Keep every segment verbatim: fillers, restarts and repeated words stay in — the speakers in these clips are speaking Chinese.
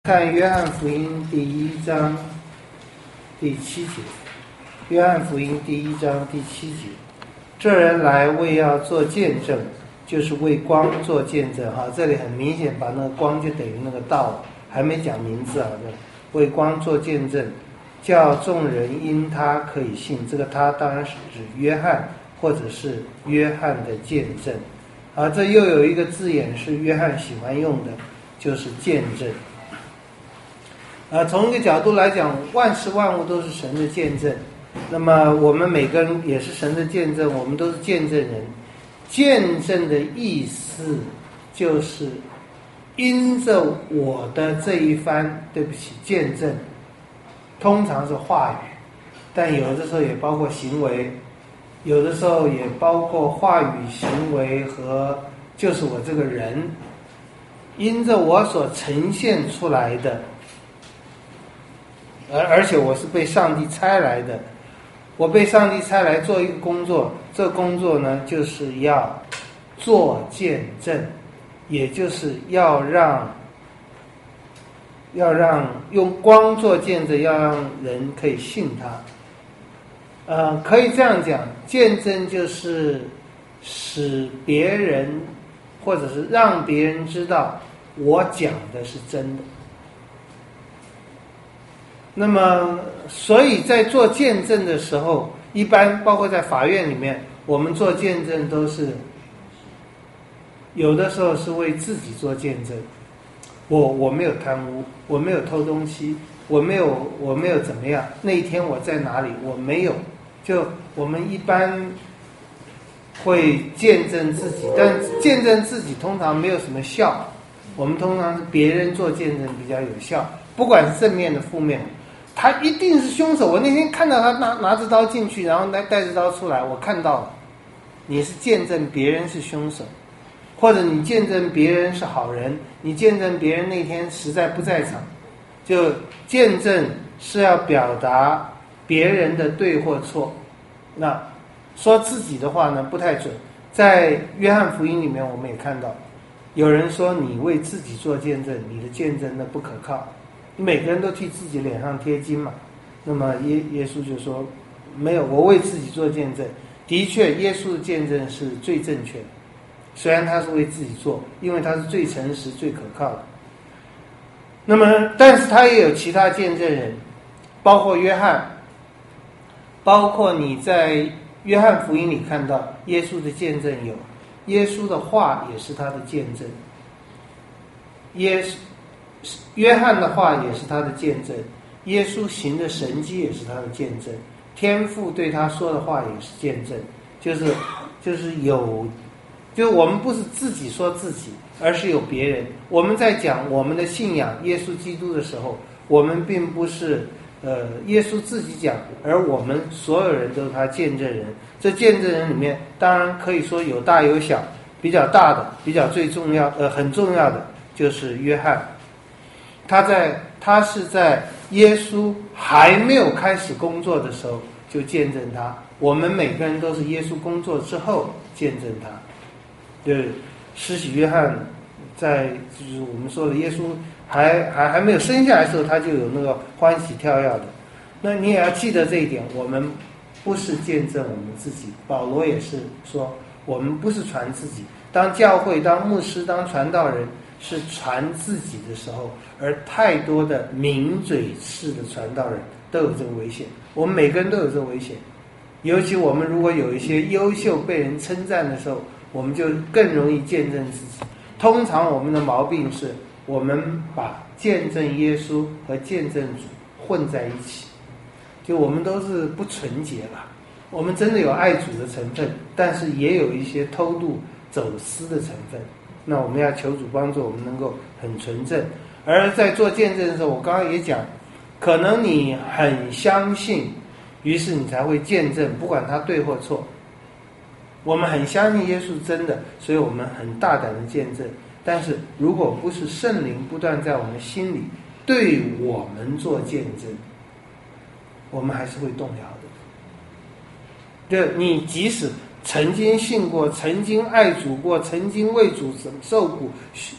看约翰福音第一章第七节，约翰福音第一章第七节，这人来为要做见证，就是为光做见证。哈，这里很明显把那个光就等于那个道，还没讲名字啊，为光做见证，叫众人因他可以信。这个他当然是指约翰，或者是约翰的见证。啊，这又有一个字眼是约翰喜欢用的，就是见证。啊，从一个角度来讲，万事万物都是神的见证，那么我们每个人也是神的见证，我们都是见证人。见证的意思就是因着我的这一番，对不起，见证通常是话语，但有的时候也包括行为，有的时候也包括话语、行为和就是我这个人，因着我所呈现出来的，而而且我是被上帝差来的，我被上帝差来做一个工作，这工作呢就是要做见证，也就是要让要让用光做见证，要让人可以信他。呃，可以这样讲，见证就是使别人或者是让别人知道我讲的是真的。那么所以在做见证的时候，一般包括在法院里面，我们做见证都是有的时候是为自己做见证，我我没有贪污，我没有偷东西，我没有我没有怎么样，那一天我在哪里，我没有，就我们一般会见证自己，但见证自己通常没有什么效，我们通常是别人做见证比较有效，不管是正面的负面，他一定是凶手。我那天看到他拿拿着刀进去，然后带带着刀出来，我看到了。你是见证别人是凶手，或者你见证别人是好人，你见证别人那天实在不在场。就见证是要表达别人的对或错，那说自己的话呢不太准。在约翰福音里面我们也看到，有人说你为自己做见证，你的见证呢不可靠。每个人都替自己脸上贴金嘛，那么耶耶稣就说没有，我为自己做见证。的确耶稣的见证是最正确的，虽然他是为自己做，因为他是最诚实最可靠的。那么但是他也有其他见证人，包括约翰，包括你在约翰福音里看到耶稣的见证有，耶稣的话也是他的见证，耶稣约翰的话也是他的见证，耶稣行的神迹也是他的见证，天父对他说的话也是见证，就是就是有，就是我们不是自己说自己，而是有别人。我们在讲我们的信仰耶稣基督的时候，我们并不是呃耶稣自己讲，而我们所有人都是他见证人。这见证人里面当然可以说有大有小，比较大的比较最重要呃很重要的就是约翰。他在他是在耶稣还没有开始工作的时候就见证他，我们每个人都是耶稣工作之后见证他。对，施洗约翰在就是我们说的耶稣还还还没有生下来的时候，他就有那个欢喜跳跃的。那你也要记得这一点，我们不是见证我们自己。保罗也是说，我们不是传自己。当教会、当牧师、当传道人是传自己的时候，而太多的名嘴式的传道人都有这个危险。我们每个人都有这个危险，尤其我们如果有一些优秀被人称赞的时候，我们就更容易见证自己。通常我们的毛病是我们把见证耶稣和见证主混在一起，就我们都是不纯洁了。我们真的有爱主的成分，但是也有一些偷渡走私的成分。那我们要求主帮助我们能够很纯正。而在做见证的时候，我刚刚也讲，可能你很相信，于是你才会见证，不管他对或错。我们很相信耶稣是真的，所以我们很大胆的见证。但是如果不是圣灵不断在我们心里对我们做见证，我们还是会动摇的。对，你即使曾经信过，曾经爱主过，曾经为主受苦，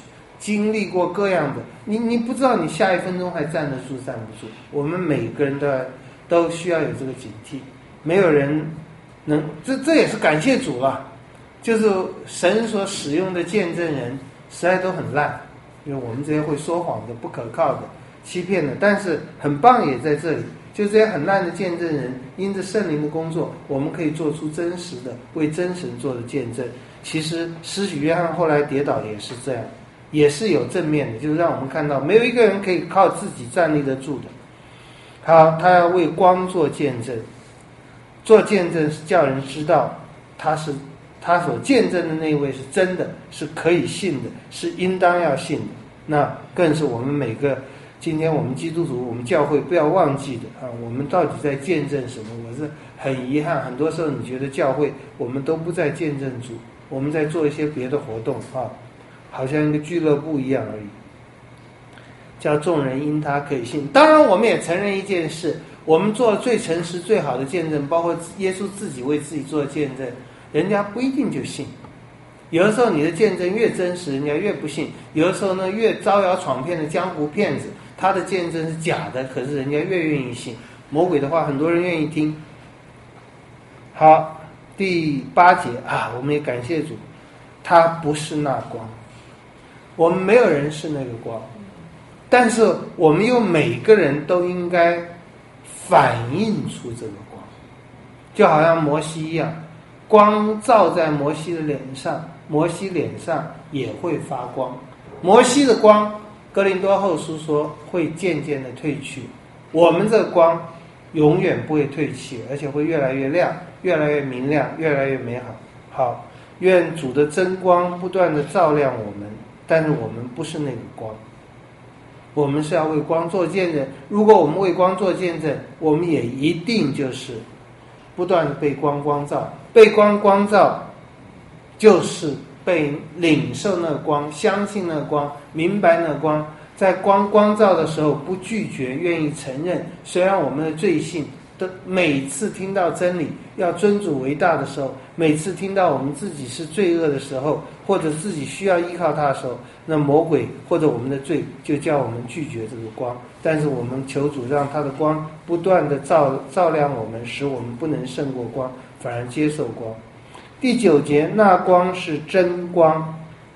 经历过各样的，你你不知道你下一分钟还站得住站不住。我们每个人都要都需要有这个警惕，没有人能，这这也是感谢主了。就是神所使用的见证人实在都很烂，因为我们这些会说谎的、不可靠的、欺骗的，但是很棒也在这里。就这些很烂的见证人，因着圣灵的工作，我们可以做出真实的为真神做的见证。其实施洗约翰后来跌倒也是这样，也是有正面的，就是让我们看到没有一个人可以靠自己站立得住的。好，他要为光做见证，做见证是叫人知道他是他所见证的那一位是真的，是可以信的，是应当要信的。那更是我们每个今天我们基督徒，我们教会不要忘记的啊！我们到底在见证什么？我是很遗憾，很多时候你觉得教会我们都不在见证主，我们在做一些别的活动啊，好像一个俱乐部一样而已。叫众人因他可以信。当然，我们也承认一件事：我们做最诚实、最好的见证，包括耶稣自己为自己做的见证，人家不一定就信。有的时候你的见证越真实，人家越不信；有的时候呢，越招摇闯骗的江湖骗子，他的见证是假的，可是人家越愿意信。魔鬼的话，很多人愿意听。好，第八节啊，我们也感谢主，他不是那光，我们没有人是那个光，但是我们又每个人都应该反映出这个光，就好像摩西一样，光照在摩西的脸上，摩西脸上也会发光。摩西的光，哥林多后书说会渐渐的褪去，我们这个光永远不会褪去，而且会越来越亮，越来越明亮，越来越美好。好，愿主的真光不断的照亮我们，但是我们不是那个光，我们是要为光做见证。如果我们为光做见证，我们也一定就是不断的被光光照，被光光照就是被领受那光，相信那光，明白那光，在光光照的时候不拒绝，愿意承认。虽然我们的罪性的每次听到真理要尊主为大的时候，每次听到我们自己是罪恶的时候，或者自己需要依靠他的时候，那魔鬼或者我们的罪就叫我们拒绝这个光。但是我们求主让他的光不断的照照亮我们，使我们不能胜过光，反而接受光。第九节，那光是真光，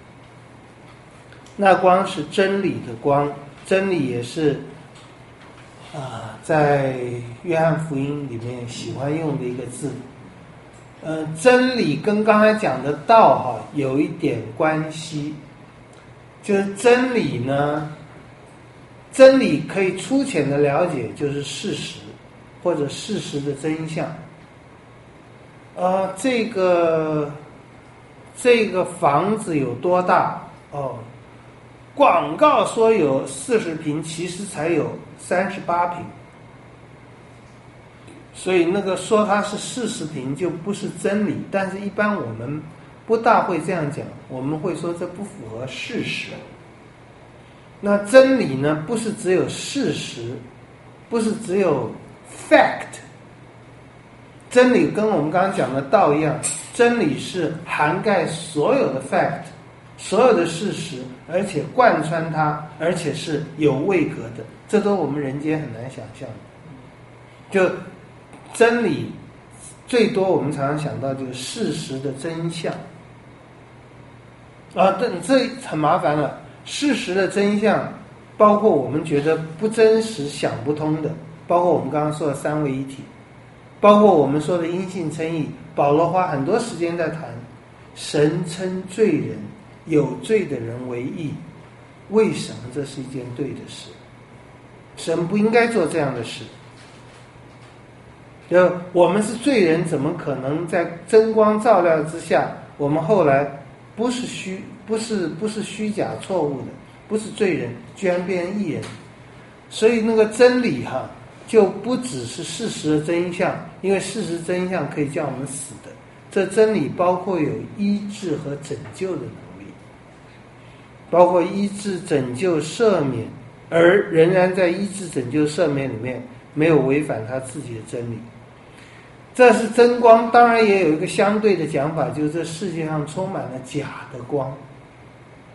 那光是真理的光，真理也是啊、呃，在约翰福音里面喜欢用的一个字。呃，真理跟刚才讲的道哈有一点关系，就是真理呢，真理可以粗浅的了解，就是事实或者事实的真相。呃，这个这个房子有多大？哦，广告说有四十平，其实才有三十八平，所以那个说它是四十平就不是真理。但是一般我们不大会这样讲，我们会说这不符合事实。那真理呢，不是只有事实，不是只有 fact。真理跟我们刚刚讲的道一样，真理是涵盖所有的 fact， 所有的事实，而且贯穿它，而且是有位格的，这都我们人间很难想象的。就真理最多我们常常想到就是事实的真相啊，这这很麻烦了。事实的真相包括我们觉得不真实想不通的，包括我们刚刚说的三位一体，包括我们说的因信称义。保罗花很多时间在谈神称罪人有罪的人为义，为什么这是一件对的事？神不应该做这样的事。就我们是罪人，怎么可能在真光照亮之下，我们后来不是虚不是不是虚假错误的，不是罪人，居然变成义人？所以那个真理哈，就不只是事实的真相，因为事实真相可以叫我们死的。这真理包括有医治和拯救的能力，包括医治、拯救、赦免，而仍然在医治、拯救、赦免里面没有违反他自己的真理。这是真光。当然也有一个相对的讲法，就是这世界上充满了假的光。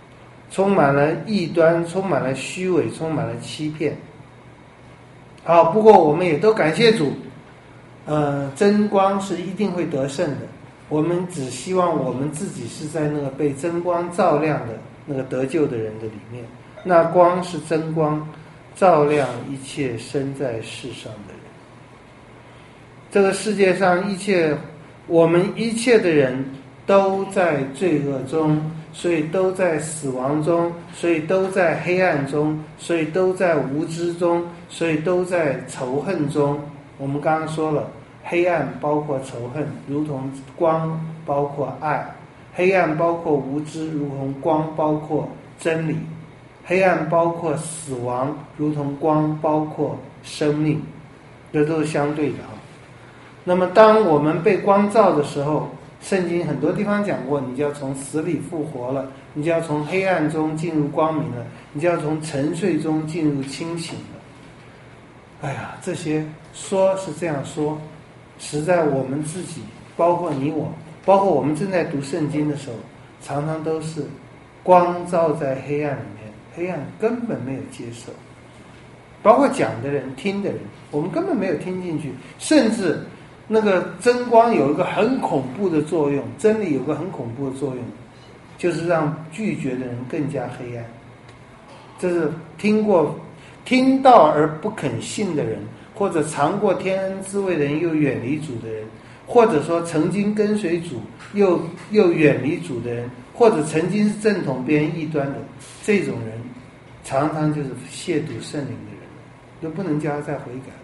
充满了异端，充满了虚伪，充满了欺骗。好，不过我们也都感谢主，呃，真光是一定会得胜的。我们只希望我们自己是在那个被真光照亮的那个得救的人的里面。那光是真光，照亮一切生在世上的人。这个世界上一切，我们一切的人都在罪恶中，所以都在死亡中，所以都在黑暗中，所以都在无知中，所以都在仇恨中。我们刚刚说了，黑暗包括仇恨，如同光包括爱；黑暗包括无知，如同光包括真理；黑暗包括死亡，如同光包括生命。这都是相对的哈。那么当我们被光照的时候，圣经很多地方讲过，你就要从死里复活了，你就要从黑暗中进入光明了，你就要从沉睡中进入清醒了。哎呀，这些说是这样说，实在我们自己，包括你我，包括我们正在读圣经的时候，常常都是光照在黑暗里面，黑暗根本没有接受，包括讲的人听的人，我们根本没有听进去。甚至那个真光有一个很恐怖的作用，真理有个很恐怖的作用，就是让拒绝的人更加黑暗。这是听过听到而不肯信的人，或者尝过天恩滋味的人又远离主的人，或者说曾经跟随主又又远离主的人，或者曾经是正统边异端的，这种人常常就是亵渎圣灵的人，都不能叫他再悔改。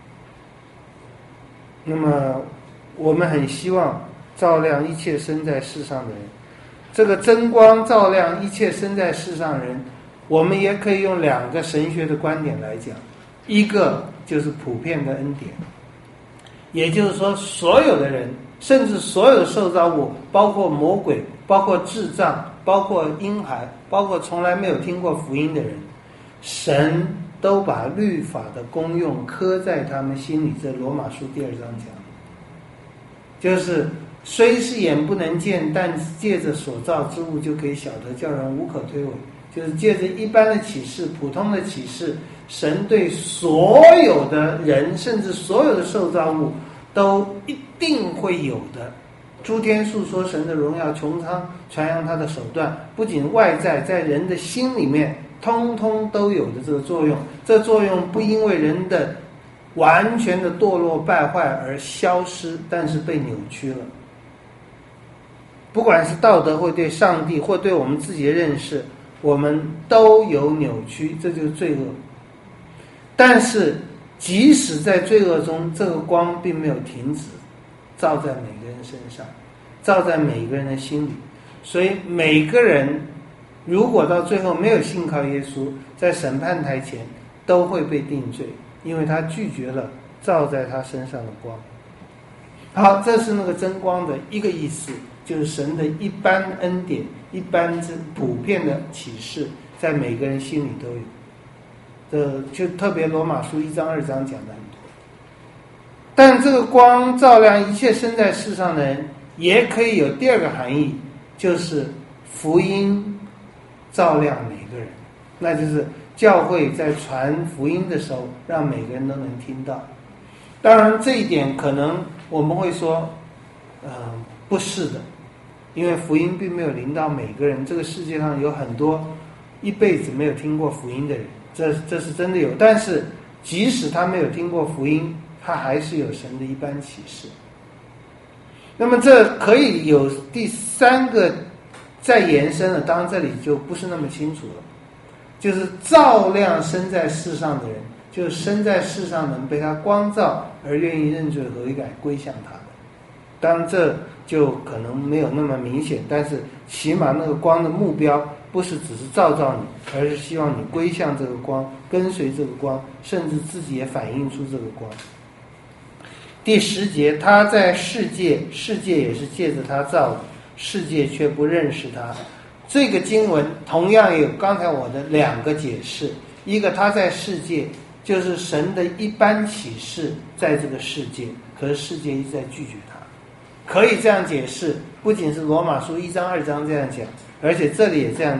那么我们很希望照亮一切生在世上的人，这个真光照亮一切生在世上的人，我们也可以用两个神学的观点来讲。一个就是普遍的恩典，也就是说所有的人，甚至所有的受造物，包括魔鬼，包括智障，包括婴孩，包括从来没有听过福音的人，神都把律法的功用刻在他们心里。这罗马书第二章讲，就是虽是眼不能见，但借着所造之物就可以晓得，叫人无可推诿。就是借着一般的启示，普通的启示，神对所有的人，甚至所有的受造物都一定会有的。诸天述说神的荣耀，穹苍传扬他的手段，不仅外在，在人的心里面通通都有的这个作用。这作用不因为人的完全的堕落败坏而消失，但是被扭曲了。不管是道德或对上帝或对我们自己的认识，我们都有扭曲，这就是罪恶。但是即使在罪恶中，这个光并没有停止，照在每个人身上，照在每个人的心里。所以每个人如果到最后没有信靠耶稣，在审判台前都会被定罪，因为他拒绝了照在他身上的光。好，这是那个真光的一个意思，就是神的一般恩典，一般之普遍的启示，在每个人心里都有。这就特别罗马书一章二章讲的很多。但这个光照亮一切生在世上的人，也可以有第二个含义，就是福音照亮每个人，那就是教会在传福音的时候，让每个人都能听到。当然这一点可能我们会说呃，不是的，因为福音并没有临到每个人。这个世界上有很多一辈子没有听过福音的人，这这是真的有。但是即使他没有听过福音，他还是有神的一般启示。那么这可以有第三个再延伸了，当然这里就不是那么清楚了，就是照亮生在世上的人，就是生在世上能被他光照而愿意认罪悔改归向他的。当然这就可能没有那么明显，但是起码那个光的目标不是只是照照你，而是希望你归向这个光，跟随这个光，甚至自己也反映出这个光。第十节，他在世界，世界也是借着他造的，世界却不认识他。这个经文同样有刚才我的两个解释，一个他在世界，就是神的一般启示在这个世界，可是世界一直在拒绝他。可以这样解释，不仅是罗马书一章二章这样讲，而且这里也这样讲，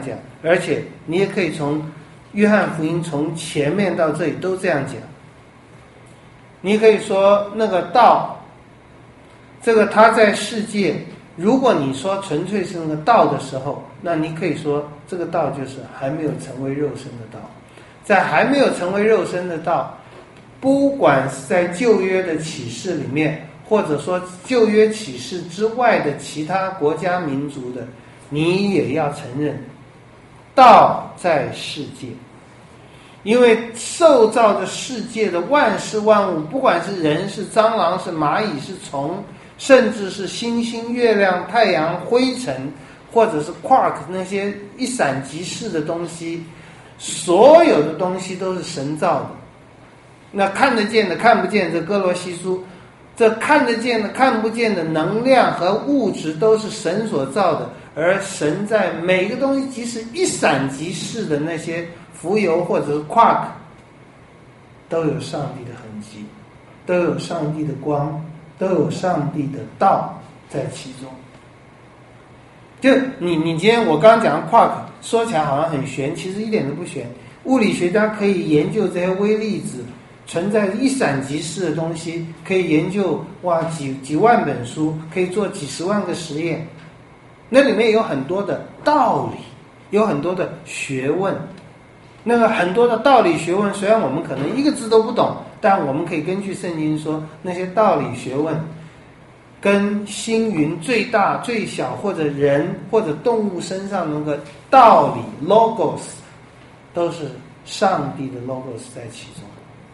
而且你也可以从约翰福音从前面到这里都这样讲。你可以说那个道，这个他在世界，如果你说纯粹是那个道的时候，那你可以说这个道就是还没有成为肉身的道。在还没有成为肉身的道，不管是在旧约的启示里面，或者说旧约启示之外的其他国家民族的，你也要承认道在世界。因为受造的世界的万事万物，不管是人是蟑螂是蚂蚁是虫，甚至是星星月亮太阳灰尘，或者是 quark 那些一闪即逝的东西，所有的东西都是神造的。那看得见的看不见，这哥罗西书，这看得见的看不见的能量和物质都是神所造的，而神在每个东西即使一闪即逝的那些浮游或者是 quark 都有上帝的痕迹，都有上帝的光，都有上帝的道在其中。就你你今天我刚刚讲 quark 说起来好像很玄，其实一点都不玄。物理学家可以研究这些微粒子存在一闪即逝的东西，可以研究哇几几万本书，可以做几十万个实验，那里面有很多的道理，有很多的学问。那个很多的道理学问，虽然我们可能一个字都不懂，但我们可以根据圣经说，那些道理学问跟星云最大最小或者人或者动物身上那个道理 logos 都是上帝的 logos 在其中。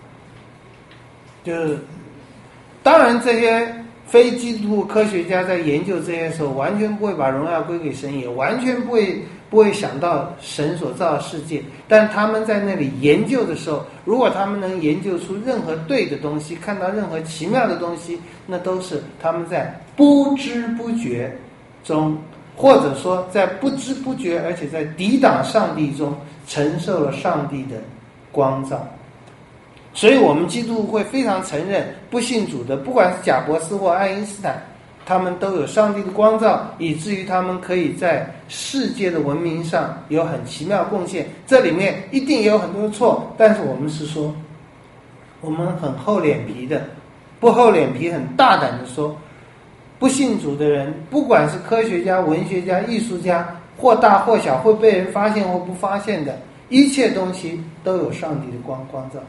就是当然这些非基督徒科学家在研究这些时候，完全不会把荣耀归给神，也完全不会不会想到神所造的世界，但他们在那里研究的时候，如果他们能研究出任何对的东西，看到任何奇妙的东西，那都是他们在不知不觉中，或者说在不知不觉而且在抵挡上帝中承受了上帝的光照。所以我们基督会非常承认，不信主的不管是贾伯斯或爱因斯坦，他们都有上帝的光照，以至于他们可以在世界的文明上有很奇妙贡献。这里面一定也有很多错，但是我们是说，我们很厚脸皮的，不厚脸皮很大胆的说，不信主的人，不管是科学家、文学家、艺术家，或大或小，会被人发现或不发现的一切东西，都有上帝的光光照。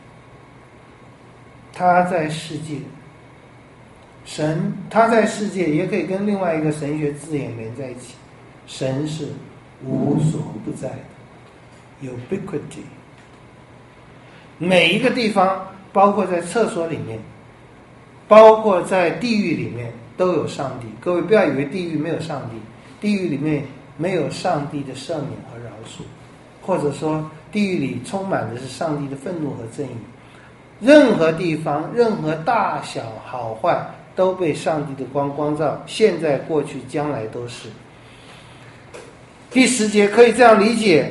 他在世界，神他在世界也可以跟另外一个神学字眼连在一起，神是无所不在的 ubiquity， 每一个地方，包括在厕所里面，包括在地狱里面都有上帝。各位不要以为地狱没有上帝，地狱里面没有上帝的赦免和饶恕，或者说地狱里充满的是上帝的愤怒和正义。任何地方，任何大小好坏都被上帝的光光照，现在过去将来都是。第十节可以这样理解，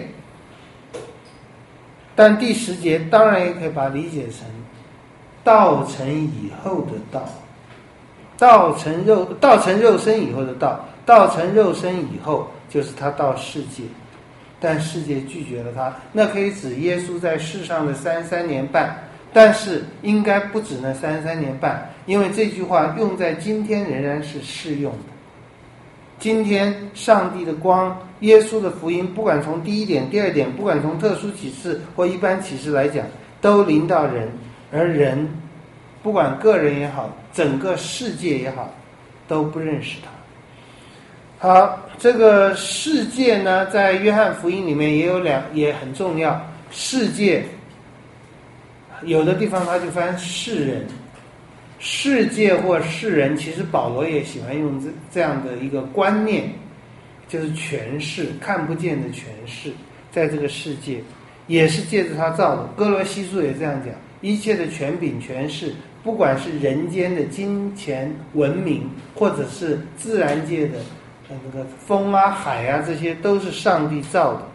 但第十节当然也可以把它理解成道成以后的道，道成肉道成肉身以后的道，道成肉身以后就是他到世界，但世界拒绝了他。那可以指耶稣在世上的三三年半，但是应该不止那三三年半，因为这句话用在今天仍然是适用的。今天上帝的光，耶稣的福音，不管从第一点第二点，不管从特殊启示或一般启示来讲，都临到人，而人不管个人也好，整个世界也好，都不认识他。好，这个世界呢，在约翰福音里面也有两，也很重要。世界有的地方他就翻世人，世界或世人，其实保罗也喜欢用这这样的一个观念，就是权势，看不见的权势，在这个世界也是借着他造的。哥罗西书也这样讲，一切的权柄权势，不管是人间的金钱文明，或者是自然界的那个风啊海啊，这些都是上帝造的。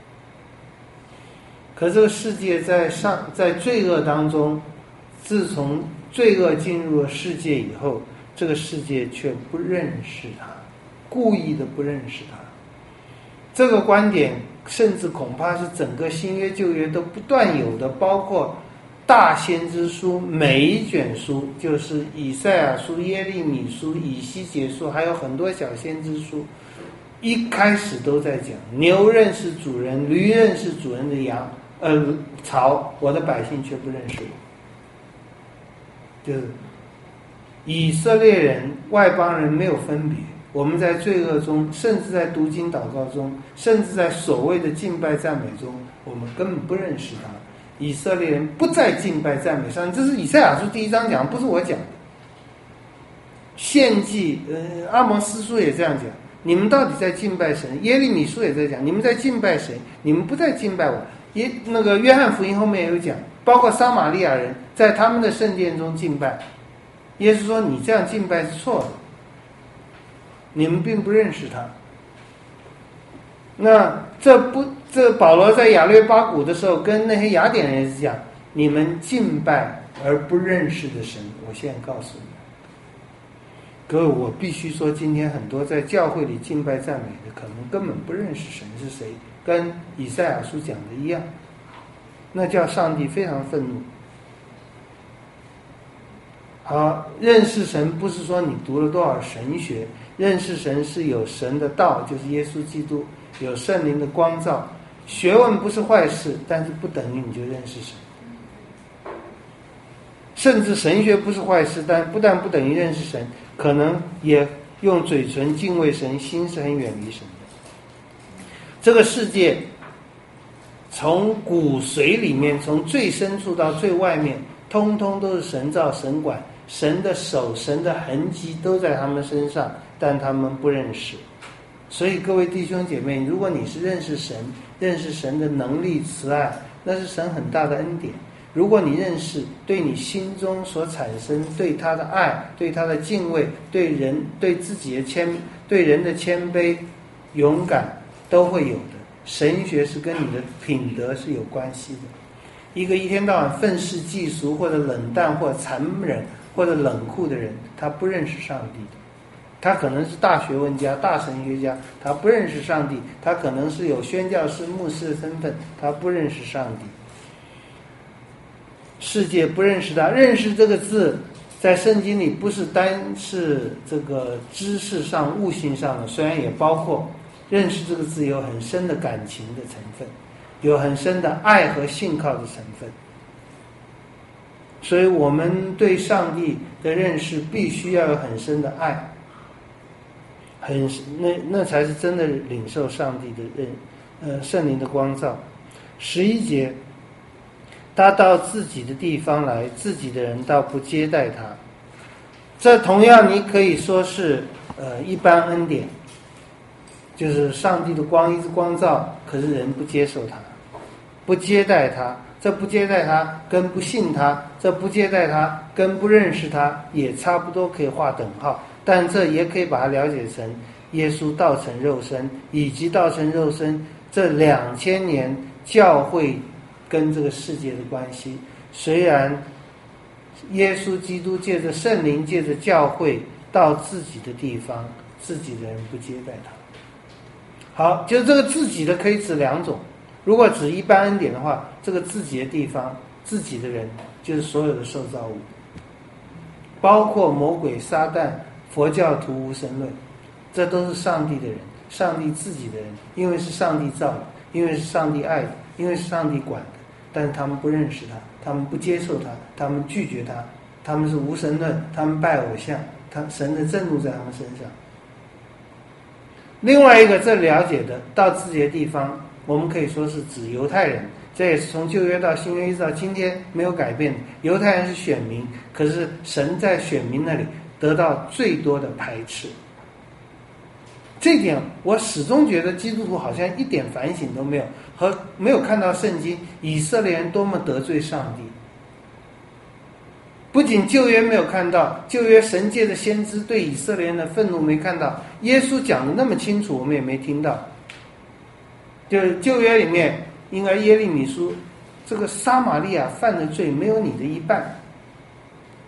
可这个世界在上在罪恶当中，自从罪恶进入了世界以后，这个世界却不认识他，故意的不认识他。这个观点甚至恐怕是整个新约旧约都不断有的，包括大先知书每一卷书，就是以赛亚书、耶利米书、以西结书，还有很多小先知书，一开始都在讲牛认识主人，驴认识主人的羊，呃，草，我的百姓却不认识我。就是以色列人、外邦人没有分别，我们在罪恶中，甚至在读经祷告中，甚至在所谓的敬拜赞美中，我们根本不认识他。以色列人不在敬拜赞美上，这是以赛亚书第一章讲，不是我讲的。献祭，呃，阿摩司书也这样讲，你们到底在敬拜神？耶利米书也在讲，你们在敬拜谁？你们不在敬拜我。耶，那个约翰福音后面也有讲，包括撒玛利亚人在他们的圣殿中敬拜，耶稣说你这样敬拜是错的，你们并不认识他。那这不，这保罗在亚略巴谷的时候跟那些雅典人也是讲，你们敬拜而不认识的神，我现在告诉你，各位，我必须说，今天很多在教会里敬拜赞美的，可能根本不认识神是谁，跟以赛亚书讲的一样，那叫上帝非常愤怒。好，认识神不是说你读了多少神学，认识神是有神的道，就是耶稣基督，有圣灵的光照。学问不是坏事，但是不等于你就认识神。甚至神学不是坏事，但不但不等于认识神，可能也用嘴唇敬畏神，心是很远离神的。这个世界从骨髓里面，从最深处到最外面，通通都是神造神管，神的手、神的痕迹都在他们身上，但他们不认识。所以各位弟兄姐妹，如果你是认识神，认识神的能力、慈爱，那是神很大的恩典。如果你认识，对你心中所产生对他的爱、对他的敬畏、对人、对自己的谦、对人的谦卑、勇敢，都会有的。神学是跟你的品德是有关系的。一个一天到晚愤世嫉俗，或者冷淡，或者残忍，或者冷酷的人，他不认识上帝的。他可能是大学问家、大神学家，他不认识上帝；他可能是有宣教师、牧师的身份，他不认识上帝。世界不认识他，认识这个字，在圣经里不是单是这个知识上、悟性上的，虽然也包括认识这个字有很深的感情的成分，有很深的爱和信靠的成分。所以我们对上帝的认识必须要有很深的爱，很那那才是真的领受上帝的认呃圣灵的光照。十一节，他到自己的地方来，自己的人倒不接待他。这同样你可以说是呃一般恩典，就是上帝的光一直光照，可是人不接受他，不接待他。这不接待他跟不信他，这不接待他跟不认识他也差不多可以划等号，但这也可以把它了解成耶稣道成肉身，以及道成肉身这两千年教会跟这个世界的关系。虽然耶稣基督借着圣灵，借着教会到自己的地方，自己的人不接待他。好，就是这个自己的可以指两种。如果指一般恩典的话，这个自己的地方、自己的人，就是所有的受造物，包括魔鬼、撒旦、佛教徒、无神论，这都是上帝的人，上帝自己的人，因为是上帝造的，因为是上帝爱的，因为是上帝管的，但是他们不认识他，他们不接受他，他们拒绝他，他们是无神论，他们拜偶像，他神的震怒在他们身上。另外一个这了解的到自己的地方，我们可以说是指犹太人，这也是从旧约到新约一直到今天没有改变的。犹太人是选民，可是神在选民那里得到最多的排斥。这点我始终觉得基督徒好像一点反省都没有，和没有看到圣经以色列人多么得罪上帝。不仅旧约没有看到，旧约神界的先知对以色列人的愤怒没看到，耶稣讲的那么清楚我们也没听到。就是旧约里面应该耶利米书，这个撒玛利亚犯的罪没有你的一半，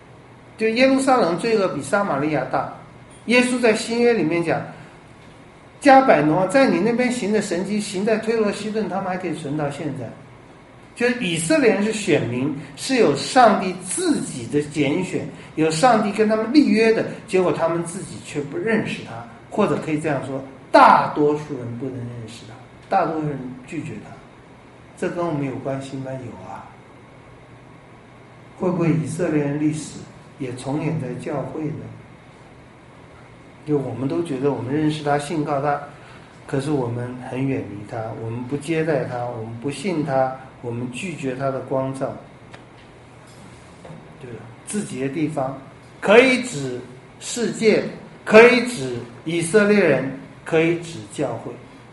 就耶路撒冷罪恶比撒玛利亚大。耶稣在新约里面讲， 加百农在你那边行的神迹，行在推罗西顿，他们还可以存到现在。就是以色列人是选民，是有上帝自己的拣选，有上帝跟他们立约的，结果他们自己却不认识他，或者可以这样说，大多数人不能认识他，大多数人拒绝他。这跟我们有关系吗？有啊。会不会以色列人历史也重演在教会呢？就我们都觉得我们认识他，信靠他，可是我们很远离他，我们不接待他，我们不信他，我们拒绝他的光照。对，自己的地方可以指世界，可以指以色列人，可以指教会。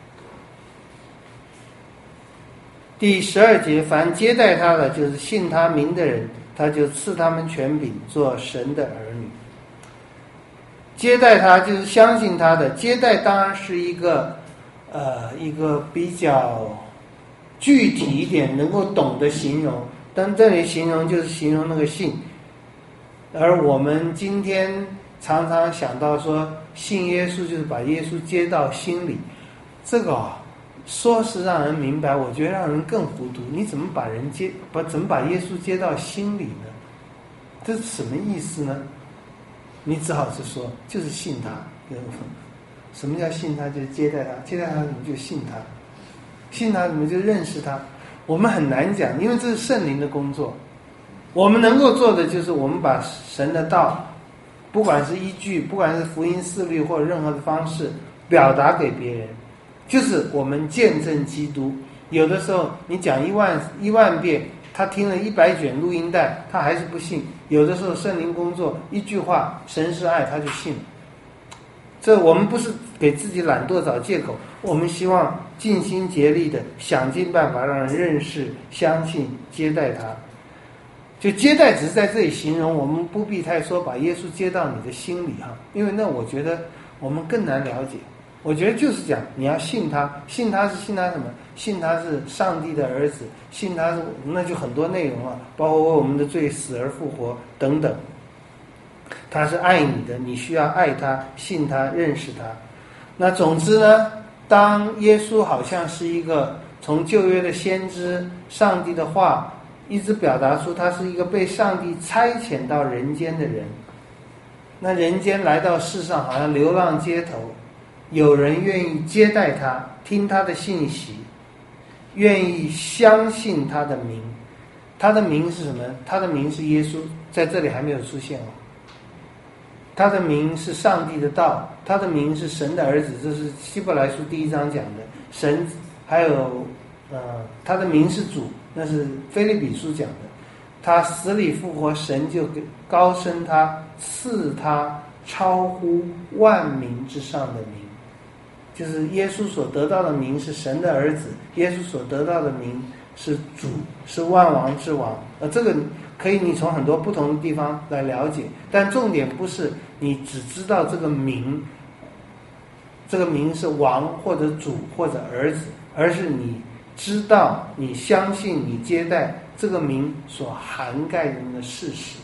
第十二节，凡接待他的，就是信他名的人，他就赐他们权柄，做神的儿女。接待他就是相信他的，接待当然是一个呃一个比较具体一点能够懂的形容，但这里形容就是形容那个信。而我们今天常常想到说信耶稣就是把耶稣接到心里，这个啊说是让人明白，我觉得让人更糊涂。你怎么把人接把怎么把耶稣接到心里呢？这是什么意思呢？你只好是说就是信他。什么叫信他？就是接待他，接待他怎么就信他，信他怎么就认识他。我们很难讲，因为这是圣灵的工作。我们能够做的就是我们把神的道，不管是依据，不管是福音事例或者任何的方式表达给别人，就是我们见证基督。有的时候你讲一万一万遍，他听了一百卷录音带，他还是不信。有的时候圣灵工作，一句话神是爱，他就信了。这我们不是给自己懒惰找借口，我们希望尽心竭力的想尽办法让人认识、相信、接待他。就接待只是在这里形容，我们不必太说把耶稣接到你的心里哈，因为那我觉得我们更难了解。我觉得就是讲你要信他，信他是信他什么？信他是上帝的儿子，信他是那就很多内容了，包括为我们的罪死而复活等等。他是爱你的，你需要爱他，信他，认识他。那总之呢，当耶稣好像是一个从旧约的先知，上帝的话一直表达出他是一个被上帝差遣到人间的人。那人间来到世上好像流浪街头，有人愿意接待他，听他的信息，愿意相信他的名。他的名是什么？他的名是耶稣，在这里还没有出现哦。他的名是上帝的道，他的名是神的儿子，这是希伯来书第一章讲的。神还有呃，他的名是主，那是腓立比书讲的。他死里复活，神就高升他，赐他超乎万名之上的名。就是耶稣所得到的名是神的儿子，耶稣所得到的名是主，是万王之王。呃，这个可以你从很多不同的地方来了解，但重点不是你只知道这个名，这个名是王或者主或者儿子，而是你知道，你相信，你接待这个名所涵盖的事实。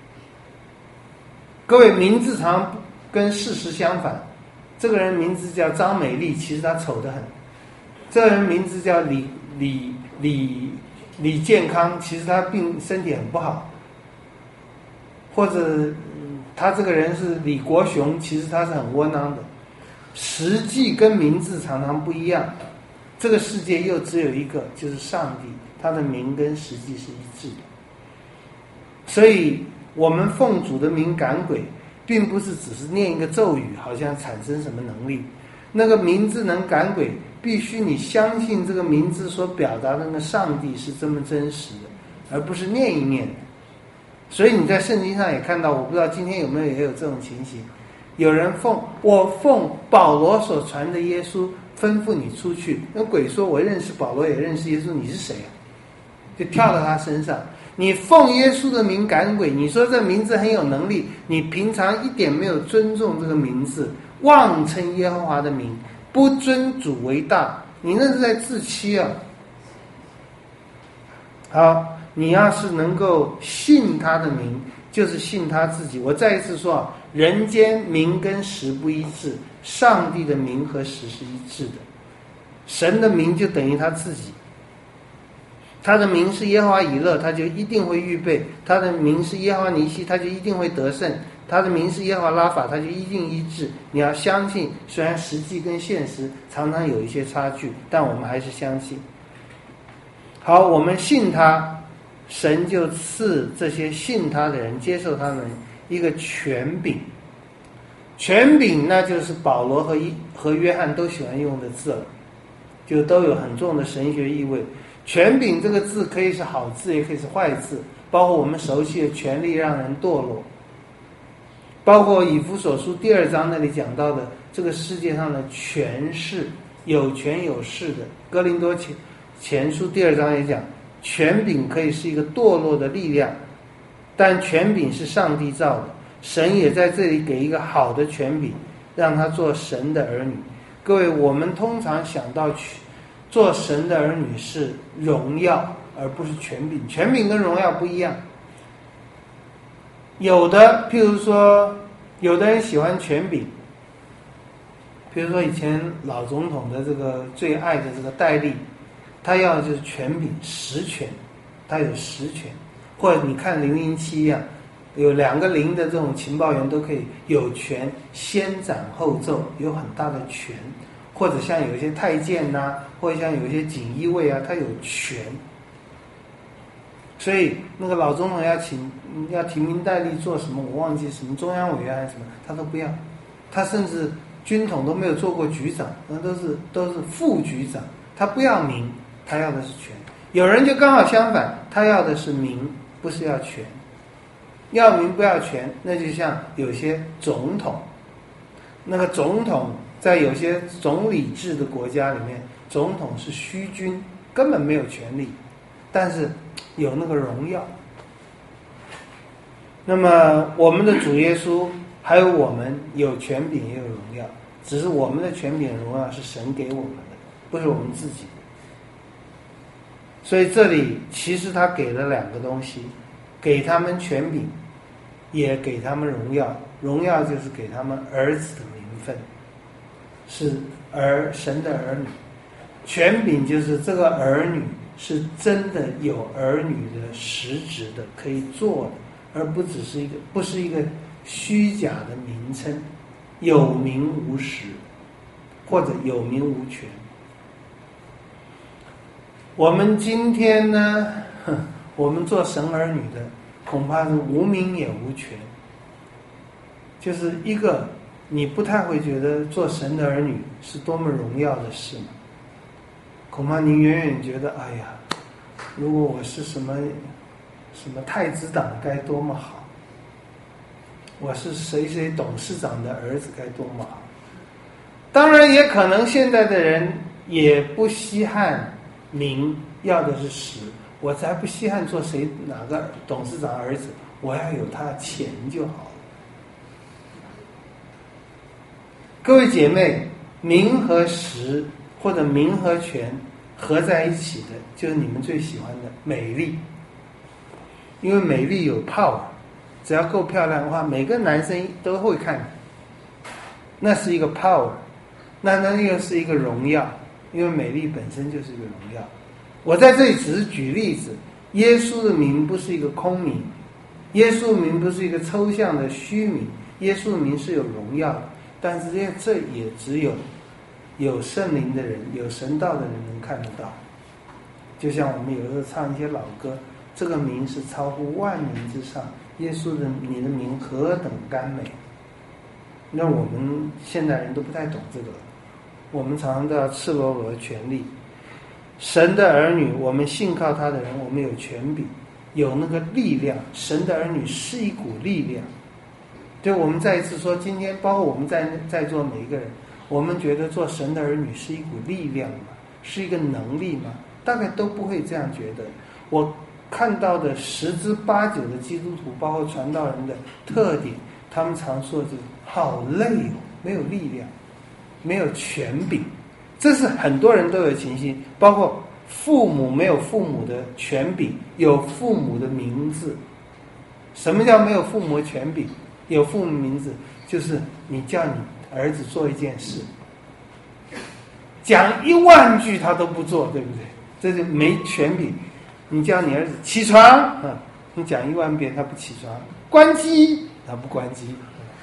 各位，名字常跟事实相反。这个人名字叫张美丽，其实他丑得很。这个人名字叫李李李李健康，其实他病身体很不好。或者、嗯、他这个人是李国雄，其实他是很窝囊的。实际跟名字常常不一样。这个世界又只有一个，就是上帝，他的名跟实际是一致的。所以我们奉主的名赶鬼，并不是只是念一个咒语好像产生什么能力。那个名字能赶鬼，必须你相信这个名字所表达的那个上帝是这么真实的，而不是念一念的。所以你在圣经上也看到，我不知道今天有没有也有这种情形，有人奉我奉保罗所传的耶稣吩咐你出去，那鬼说我认识保罗也认识耶稣，你是谁啊？就跳到他身上。你奉耶稣的名赶鬼，你说这名字很有能力，你平常一点没有尊重这个名字，妄称耶和华的名，不尊主为大，你那是在自欺啊。好，你要是能够信他的名，就是信他自己。我再一次说， 人间名跟实不一致，上帝的名和实是一致的。神的名就等于他自己，他的名是耶和华以勒，他就一定会预备；他的名是耶和华尼西，他就一定会得胜；他的名是耶和华拉法，他就一定医治。你要相信，虽然实际跟现实常常有一些差距，但我们还是相信。好，我们信他，神就赐这些信他的人，接受他们一个权柄。权柄那就是保罗和一和约翰都喜欢用的字了，就都有很重的神学意味。权柄这个字可以是好字，也可以是坏字，包括我们熟悉的权力让人堕落，包括以弗所书第二章那里讲到的这个世界上的权势，有权有势的。哥林多前前书第二章也讲，权柄可以是一个堕落的力量，但权柄是上帝造的，神也在这里给一个好的权柄，让他做神的儿女。各位，我们通常想到做神的儿女是荣耀，而不是权柄。权柄跟荣耀不一样。有的，譬如说，有的人喜欢权柄，比如说以前老总统的这个最爱的这个戴笠，他要的就是权柄，实权，他有实权。或者你看零零七一样，有两个零的这种情报员都可以有权先斩后奏，有很大的权。或者像有一些太监呐、啊，或者像有一些锦衣卫啊，他有权。所以那个老总统要请要提名戴笠做什么，我忘记什么中央委员还是什么，他都不要。他甚至军统都没有做过局长，那都是都是副局长。他不要名，他要的是权。有人就刚好相反，他要的是名，不是要权。要名不要权，那就像有些总统，那个总统在有些总理制的国家里面，总统是虚君，根本没有权利，但是有那个荣耀。那么我们的主耶稣还有我们有权柄也有荣耀，只是我们的权柄荣耀是神给我们的，不是我们自己。所以这里其实他给了两个东西，给他们权柄，也给他们荣耀。荣耀就是给他们儿子的名分，是儿神的儿女。权柄就是这个儿女是真的有儿女的实质的可以做的，而不只是一个不是一个虚假的名称，有名无实，或者有名无权。我们今天呢，我们做神儿女的恐怕是无名也无权，就是一个你不太会觉得做神的儿女是多么荣耀的事嘛。恐怕你远远觉得，哎呀，如果我是什么什么太子党该多么好，我是谁谁董事长的儿子该多么好。当然也可能现在的人也不稀罕名，要的是实。我才不稀罕做谁哪个董事长儿子，我要有他的钱就好了。各位姐妹，名和实或者名和权合在一起的，就是你们最喜欢的美丽。因为美丽有 power， 只要够漂亮的话，每个男生都会看，那是一个 power， 那那又是一个荣耀，因为美丽本身就是一个荣耀。我在这里只是举例子，耶稣的名不是一个空名，耶稣的名不是一个抽象的虚名，耶稣的名是有荣耀的，但是这也只有有圣灵的人，有神道的人能看得到。就像我们有时候唱一些老歌，这个名是超乎万名之上，耶稣的你的名何等甘美。那我们现代人都不太懂这个，我们常常都要赤裸裸的权利。神的儿女，我们信靠他的人，我们有权柄，有那个力量。神的儿女是一股力量。就我们再一次说，今天包括我们在在座每一个人，我们觉得做神的儿女是一股力量吗？是一个能力吗？大概都不会这样觉得。我看到的十之八九的基督徒，包括传道人的特点，他们常说就是好累哦，没有力量，没有权柄。这是很多人都有情形，包括父母没有父母的权柄，有父母的名字。什么叫没有父母的权柄？ 有父母名字，就是你叫你儿子做一件事，讲一万句他都不做，对不对？这就没权柄。你叫你儿子起床，嗯，你讲一万遍他不起床，关机他不关机。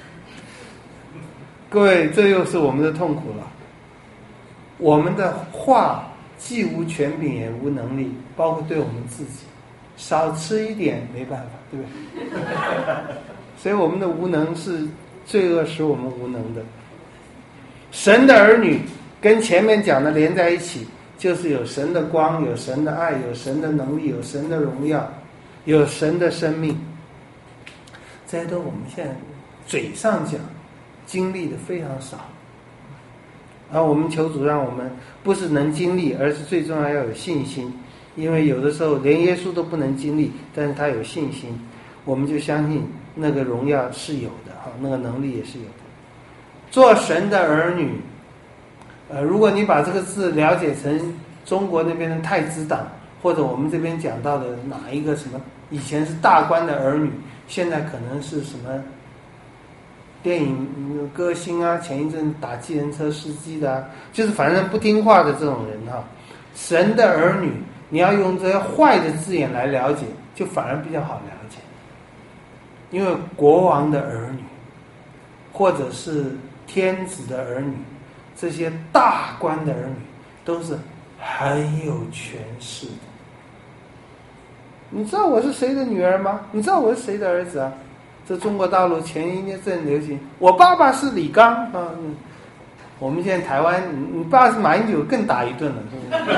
各位，这又是我们的痛苦了。我们的话既无权柄也无能力，包括对我们自己，少吃一点没办法，对不对？所以我们的无能是罪恶使我们无能的。神的儿女跟前面讲的连在一起，就是有神的光，有神的爱，有神的能力，有神的荣耀，有神的生命。这些都我们现在嘴上讲，经历的非常少。而我们求主让我们不是能经历，而是最重要要有信心。因为有的时候连耶稣都不能经历，但是他有信心，我们就相信那个荣耀是有的，那个能力也是有的。做神的儿女，呃，如果你把这个字了解成中国那边的太子党，或者我们这边讲到的哪一个什么，以前是大官的儿女，现在可能是什么电影歌星啊，前一阵打计程车司机的啊，就是反正不听话的这种人哈。神的儿女，你要用这些坏的字眼来了解，就反而比较好了解。因为国王的儿女，或者是天子的儿女，这些大官的儿女，都是很有权势的。你知道我是谁的女儿吗？你知道我是谁的儿子啊？这中国大陆前一阵流行，我爸爸是李刚啊。我们现在台湾，你你爸是马英九，更打一顿了，是不是？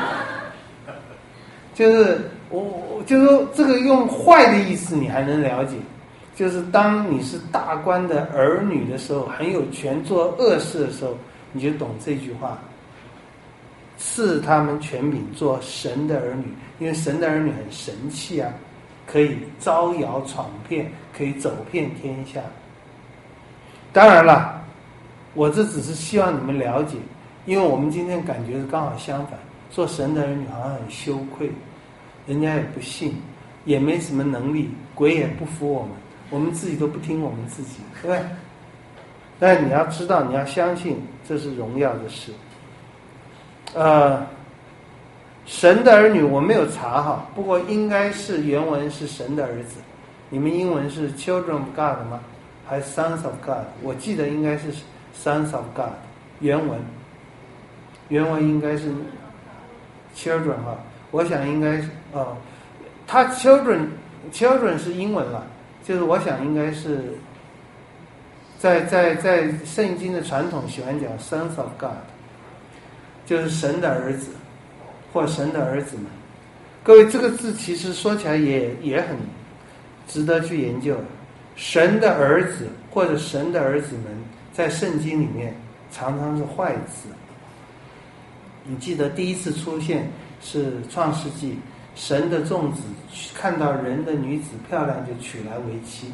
就是我，我就是说这个用坏的意思你还能了解，就是当你是大官的儿女的时候，很有权做恶事的时候，你就懂这句话。赐他们权柄做神的儿女，因为神的儿女很神气啊，可以招摇闯骗，可以走遍天下。当然了，我这只是希望你们了解，因为我们今天感觉刚好相反，做神的儿女好像很羞愧，人家也不信，也没什么能力，鬼也不服我们，我们自己都不听我们自己，对不对？但你要知道，你要相信这是荣耀的事。呃，神的儿女我没有查哈，不过应该是原文是神的儿子。你们英文是 children of God 吗？还是 sons of God？ 我记得应该是 sons of God 原文，原文应该是 children 哈，我想应该是哦，他 children children 是英文了，就是我想应该是在在在圣经的传统喜欢讲 sons of God。就是神的儿子，或神的儿子们。各位，这个字其实说起来也也很值得去研究。神的儿子或者神的儿子们，在圣经里面常常是坏字。你记得第一次出现是创世纪，神的众子看到人的女子漂亮就娶来为妻。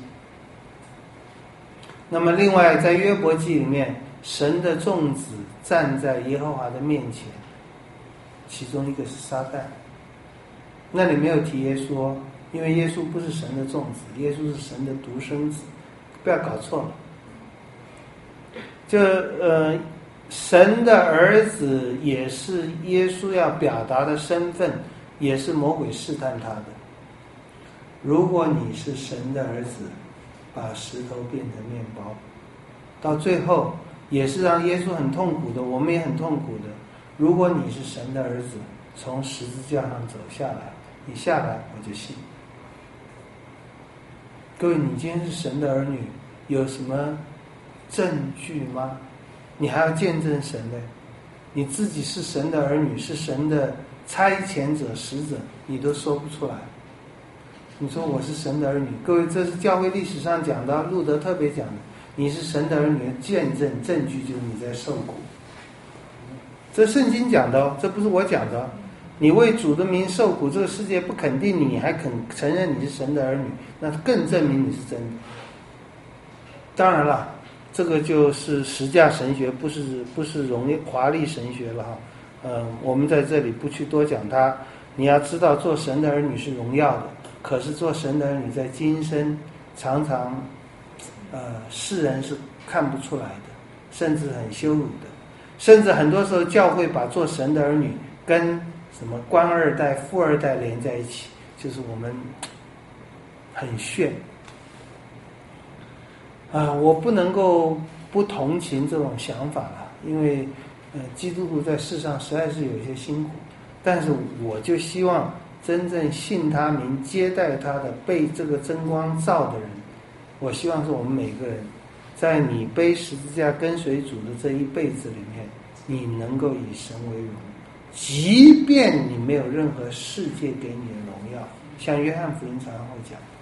那么另外在约伯记里面，神的众子站在耶和华的面前，其中一个是撒旦。那里没有提耶稣，因为耶稣不是神的众子，耶稣是神的独生子，不要搞错了。就呃，神的儿子也是耶稣要表达的身份，也是魔鬼试探他的。如果你是神的儿子，把石头变成面包，到最后也是让耶稣很痛苦的，我们也很痛苦的。如果你是神的儿子，从十字架上走下来，你下来我就信。各位，你今天是神的儿女，有什么证据吗？你还要见证神呢。你自己是神的儿女，是神的差遣者、使者，你都说不出来。你说我是神的儿女，各位，这是教会历史上讲的，路德特别讲的。你是神的儿女的见证证据，就是你在受苦。这圣经讲的哦，这不是我讲的。你为主的名受苦，这个世界不肯定你，你还肯承认你是神的儿女，那更证明你是真的。当然了，这个就是实价神学，不是不是荣华丽神学了哈。嗯，我们在这里不去多讲它。你要知道，做神的儿女是荣耀的，可是做神的儿女在今生常常呃世人是看不出来的，甚至很羞辱的，甚至很多时候教会把做神的儿女跟什么官二代、富二代连在一起，就是我们很炫啊、呃！我不能够不同情这种想法了，因为呃，基督徒在世上实在是有一些辛苦，但是我就希望真正信他名、接待他的、被这个真光照的人，我希望是我们每个人，在你背十字架跟随主的这一辈子里面，你能够以神为荣，即便你没有任何世界给你的荣耀，像约翰福音常常会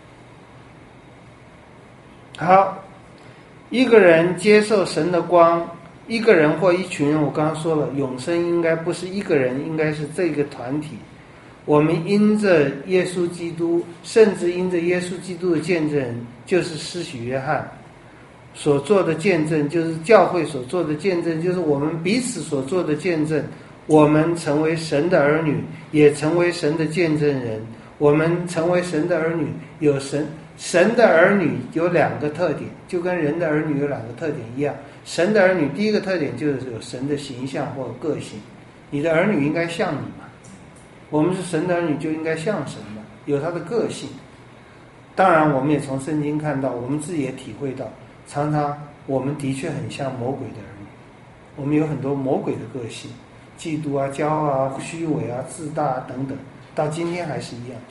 讲。好，一个人接受神的光，一个人或一群人，我刚刚说了，永生应该不是一个人，应该是这个团体。我们因着耶稣基督，甚至因着耶稣基督的见证人，就是施洗约翰所做的见证，就是教会所做的见证，就是我们彼此所做的见证，我们成为神的儿女，也成为神的见证人。我们成为神的儿女，有神神的儿女有两个特点，就跟人的儿女有两个特点一样。神的儿女第一个特点就是有神的形象或个性，你的儿女应该像你嘛，我们是神的儿女就应该像神嘛，有他的个性。当然我们也从圣经看到，我们自己也体会到，常常我们的确很像魔鬼的儿女，我们有很多魔鬼的个性，嫉妒啊、骄傲啊、虚伪啊、自大啊等等，到今天还是一样。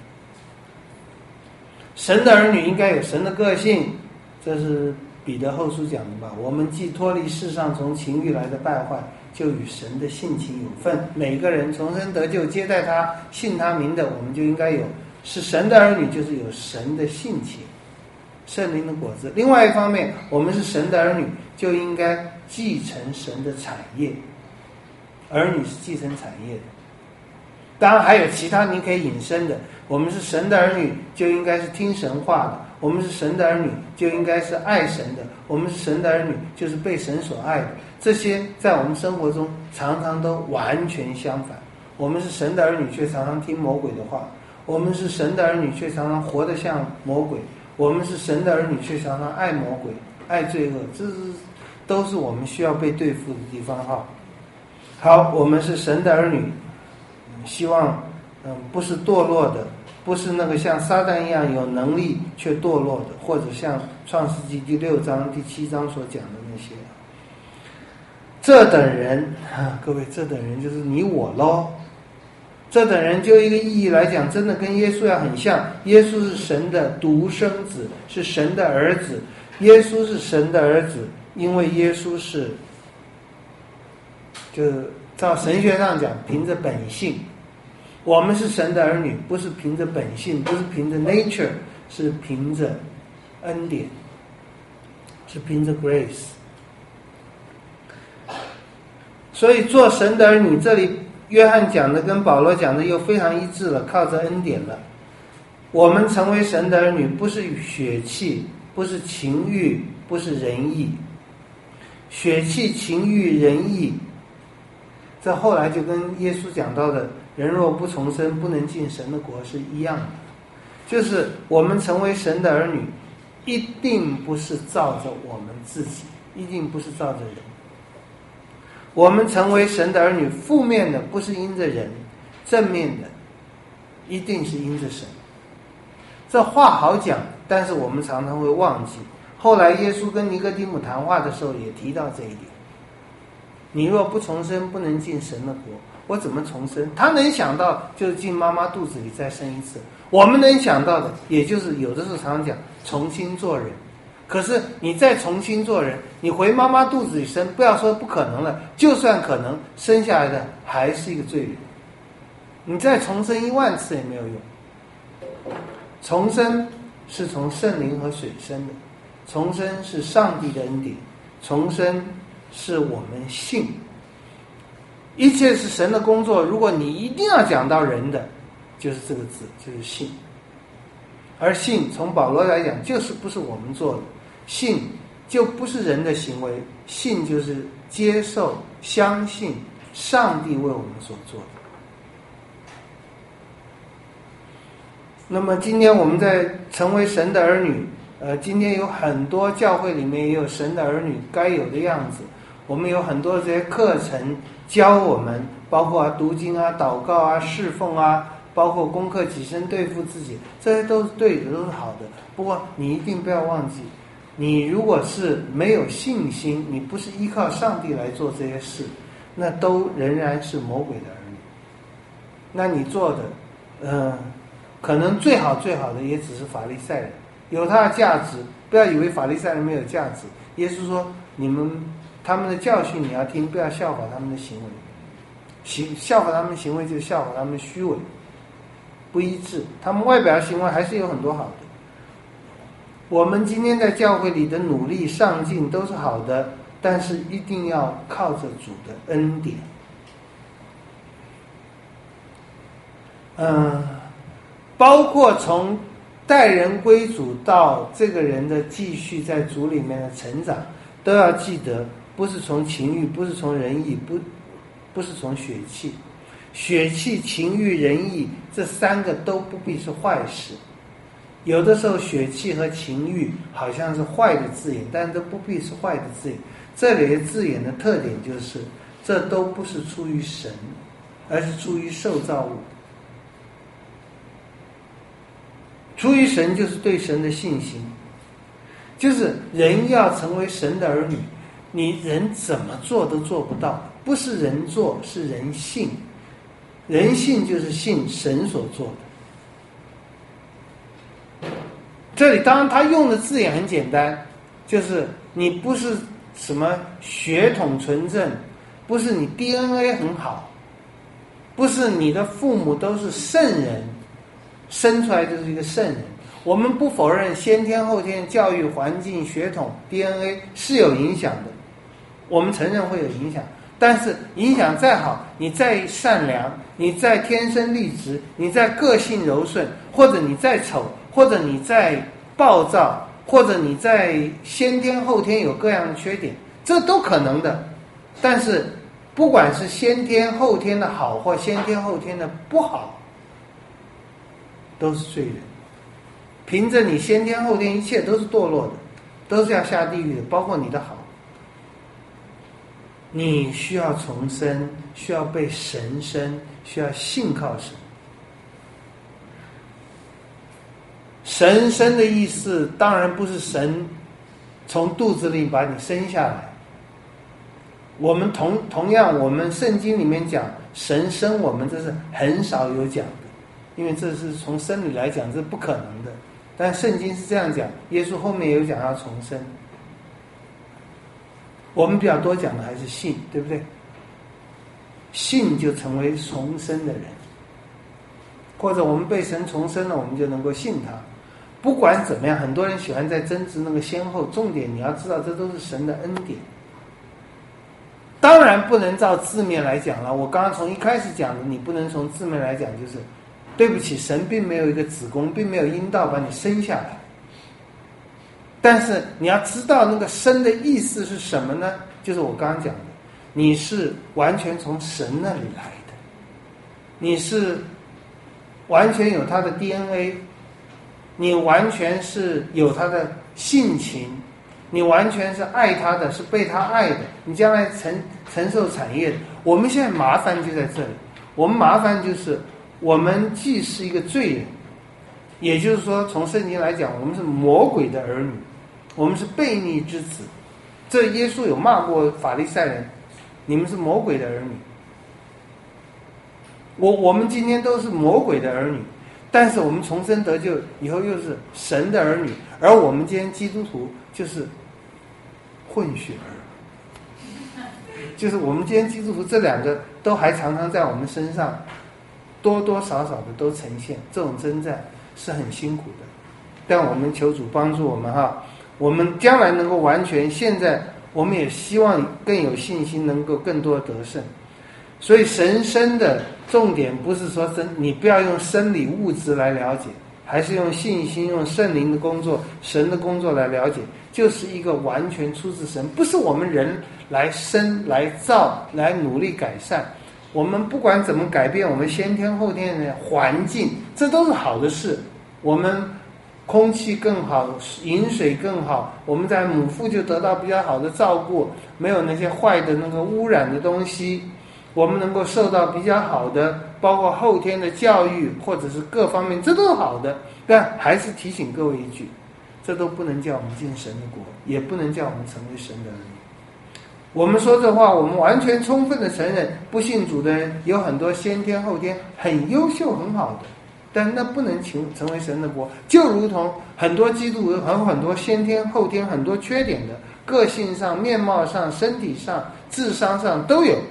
神的儿女应该有神的个性，这是彼得后书讲的吧，我们既脱离世上从情欲来的败坏，就与神的性情有份。每个人重生得救，接待他、信他名的，我们就应该有，是神的儿女就是有神的性情，圣灵的果子。另外一方面，我们是神的儿女，就应该继承神的产业，儿女是继承产业的。当然还有其他你可以引申的，我们是神的儿女就应该是听神话的，我们是神的儿女就应该是爱神的，我们是神的儿女就是被神所爱的。这些在我们生活中常常都完全相反，我们是神的儿女却常常听魔鬼的话，我们是神的儿女却常常活得像魔鬼，我们是神的儿女却常常爱魔鬼、爱罪恶，这是都是我们需要被对付的地方哈。好，我们是神的儿女，希望嗯不是堕落的，不是那个像撒旦一样有能力却堕落的，或者像创世纪第六章第七章所讲的那些。这等人啊，各位，这等人就是你我咯。这等人就一个意义来讲，真的跟耶稣要很像。耶稣是神的独生子，是神的儿子。耶稣是神的儿子，因为耶稣是就照神学上讲，凭着本性。我们是神的儿女，不是凭着本性，不是凭着 nature， 是凭着恩典，是凭着 grace。 所以做神的儿女，这里约翰讲的跟保罗讲的又非常一致了，靠着恩典了。我们成为神的儿女，不是血气，不是情欲，不是仁义。血气、情欲、仁义，这后来就跟耶稣讲到的人若不重生，不能进神的国是一样的。就是我们成为神的儿女，一定不是照着我们自己，一定不是照着人。我们成为神的儿女，负面的不是因着人，正面的一定是因着神。这话好讲，但是我们常常会忘记。后来耶稣跟尼哥底母谈话的时候也提到这一点，你若不重生，不能进神的国。我怎么重生？他能想到就是进妈妈肚子里再生一次，我们能想到的也就是有的时候常常讲重新做人。可是你再重新做人，你回妈妈肚子里生，不要说不可能了，就算可能，生下来的还是一个罪人。你再重生一万次也没有用。重生是从圣灵和水生的，重生是上帝的恩典，重生是我们信，一切是神的工作。如果你一定要讲到人的，就是这个字，就是信。而信从保罗来讲，就是不是我们做的，信就不是人的行为，信就是接受、相信上帝为我们所做的。那么今天我们在成为神的儿女， 呃，今天有很多教会里面也有神的儿女该有的样子，我们有很多这些课程教我们，包括啊读经啊、祷告啊、侍奉啊，包括攻克己身对付自己，这些都是对的，都是好的。不过你一定不要忘记，你如果是没有信心，你不是依靠上帝来做这些事，那都仍然是魔鬼的儿女。那你做的，嗯、呃，可能最好最好的也只是法利赛人，有它的价值。不要以为法利赛人没有价值。耶稣说，你们他们的教训你要听，不要效法他们的行为。行效法他们的行为就是效法他们的虚伪，不一致。他们外表的行为还是有很多好的。我们今天在教会里的努力上进都是好的，但是一定要靠着主的恩典。嗯，包括从待人归主到这个人的继续在主里面的成长，都要记得，不是从情欲，不是从仁义，不不是从血气。血气、情欲、仁义这三个都不必是坏事。有的时候血气和情欲好像是坏的字眼，但都不必是坏的字眼。这里的字眼的特点就是，这都不是出于神，而是出于受造物。出于神就是对神的信心，就是人要成为神的儿女，你人怎么做都做不到，不是人做，是人信。人信就是信神所做的。这里当然他用的字眼很简单，就是你不是什么血统纯正，不是你 D N A 很好，不是你的父母都是圣人，生出来就是一个圣人。我们不否认先天后天教育环境血统 D N A 是有影响的，我们承认会有影响，但是影响再好，你再善良，你再天生丽质，你再个性柔顺，或者你再丑，或者你再暴躁，或者你在先天后天有各样的缺点，这都可能的。但是不管是先天后天的好或先天后天的不好，都是罪人。凭着你先天后天一切都是堕落的，都是要下地狱的，包括你的好。你需要重生，需要被神生，需要信靠神。神生的意思当然不是神从肚子里把你生下来。我们同同样，我们圣经里面讲神生我们，这是很少有讲的，因为这是从生理来讲，这是不可能的。但圣经是这样讲，耶稣后面有讲要重生。我们比较多讲的还是信，对不对？信就成为重生的人，或者我们被神重生了，我们就能够信他。不管怎么样，很多人喜欢在争执那个先后，重点你要知道，这都是神的恩典。当然不能照字面来讲了，我刚刚从一开始讲的，你不能从字面来讲，就是对不起，神并没有一个子宫，并没有阴道把你生下来。但是你要知道那个生的意思是什么呢？就是我刚刚讲的，你是完全从神那里来的，你是完全有他的 D N A， 你完全是有他的性情，你完全是爱他的，是被他爱的，你将来承承受产业的。我们现在麻烦就在这里，我们麻烦就是我们既是一个罪人，也就是说从圣经来讲，我们是魔鬼的儿女，我们是悖逆之子。这耶稣有骂过法利赛人，你们是魔鬼的儿女。我我们今天都是魔鬼的儿女，但是我们重生得救以后又是神的儿女，而我们今天基督徒就是混血儿，就是我们今天基督徒这两个都还常常在我们身上多多少少的都呈现，这种征战是很辛苦的，但我们求主帮助我们哈，我们将来能够完全，现在我们也希望更有信心，能够更多得胜。所以神生的重点不是说真，你不要用生理物质来了解，还是用信心、用圣灵的工作、神的工作来了解，就是一个完全出自神，不是我们人来生、来造、来努力改善。我们不管怎么改变我们先天后天的环境，这都是好的事。我们空气更好，饮水更好，我们在母腹就得到比较好的照顾，没有那些坏的那个污染的东西，我们能够受到比较好的，包括后天的教育或者是各方面，这都是好的。但还是提醒各位一句，这都不能叫我们进神的国，也不能叫我们成为神的儿女。我们说这话，我们完全充分的承认，不信主的人有很多先天后天很优秀很好的，但那不能成成为神的国。就如同很多基督徒有很多先天后天很多缺点的，个性上、面貌上、身体上、智商上都有，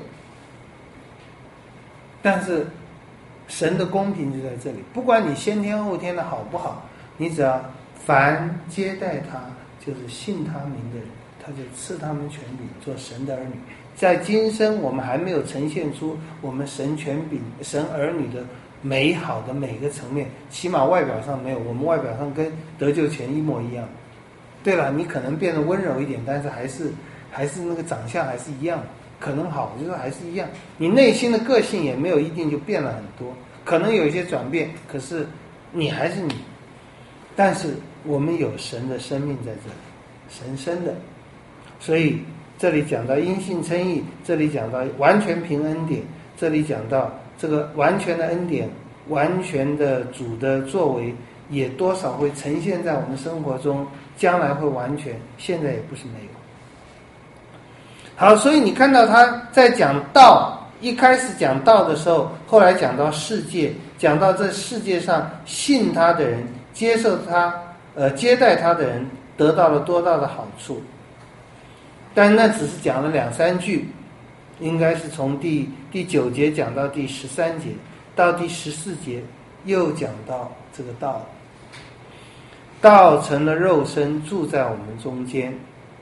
但是神的公平就在这里，不管你先天后天的好不好，你只要凡接待他，就是信他名的人，他就赐他们权柄做神的儿女。在今生我们还没有呈现出我们神权柄、神儿女的美好的每个层面，起码外表上没有，我们外表上跟得救前一模一样。对了，你可能变得温柔一点，但是还是还是那个长相还是一样，可能好就是还是一样，你内心的个性也没有一定就变了很多，可能有一些转变，可是你还是你。但是我们有神的生命在这里，神生的，所以这里讲到因信称义，这里讲到完全凭恩典，这里讲到这个完全的恩典，完全的主的作为，也多少会呈现在我们生活中，将来会完全，现在也不是没有。好，所以你看到他在讲道，一开始讲道的时候，后来讲到世界，讲到这世界上信他的人，接受他呃接待他的人得到了多大的好处。但那只是讲了两三句，应该是从第第九节讲到第十三节，到第十四节又讲到这个道，道成了肉身，住在我们中间。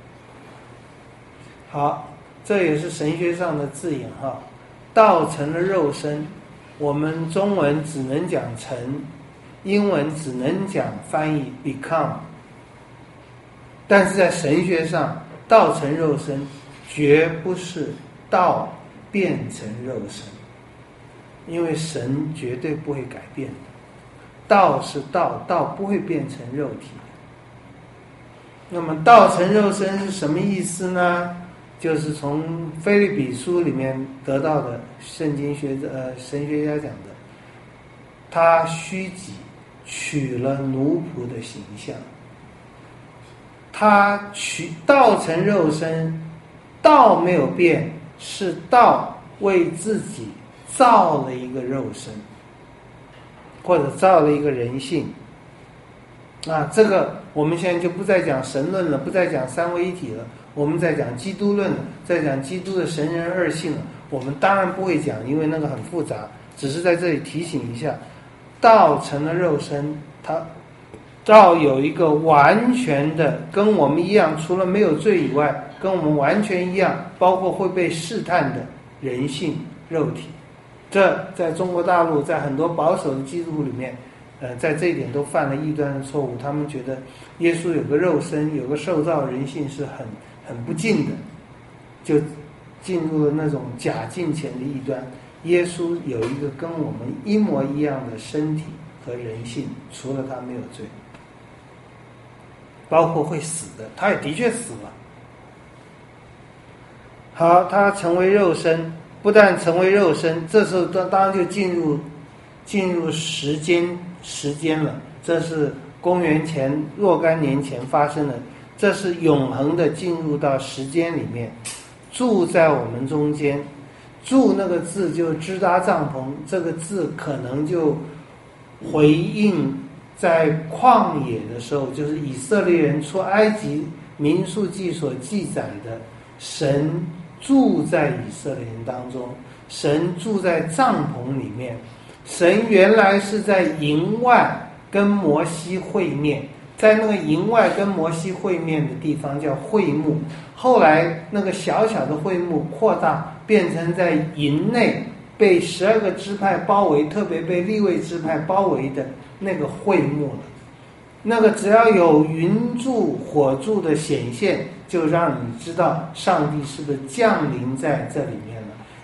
好，这也是神学上的字眼哈，道成了肉身，我们中文只能讲成，英文只能讲翻译 become， 但是在神学上，道成肉身绝不是道变成肉身，因为神绝对不会改变的，道是道，道不会变成肉体。那么道成肉身是什么意思呢？就是从腓立比书里面得到的，圣经学者呃神学家讲的，他虚己，取了奴仆的形象。他取道成肉身，道没有变，是道为自己造了一个肉身，或者造了一个人性。啊，这个我们现在就不再讲神论了，不再讲三位一体了，我们在讲基督论了，在讲基督的神人二性了。我们当然不会讲，因为那个很复杂，只是在这里提醒一下，道成了肉身，它道有一个完全的跟我们一样，除了没有罪以外，跟我们完全一样，包括会被试探的人性肉体。这在中国大陆，在很多保守的基督徒里面，呃，在这一点都犯了异端的错误。他们觉得耶稣有个肉身，有个受造人性是很很不敬的，就进入了那种假敬虔的异端。耶稣有一个跟我们一模一样的身体和人性，除了他没有罪，包括会死的，他也的确死了。好，他成为肉身，不但成为肉身，这时候当然就进入进入时间时间了。这是公元前若干年前发生的，这是永恒的进入到时间里面，住在我们中间。住那个字就支搭帐篷，这个字可能就回应在旷野的时候，就是以色列人出埃及民数记所记载的，神住在以色列人当中，神住在帐篷里面。神原来是在营外跟摩西会面，在那个营外跟摩西会面的地方叫会幕，后来那个小小的会幕扩大，变成在营内被十二个支派包围，特别被利未支派包围的那个会幕了。那个只要有云柱火柱的显现，就让你知道上帝是不是降临在这里面了。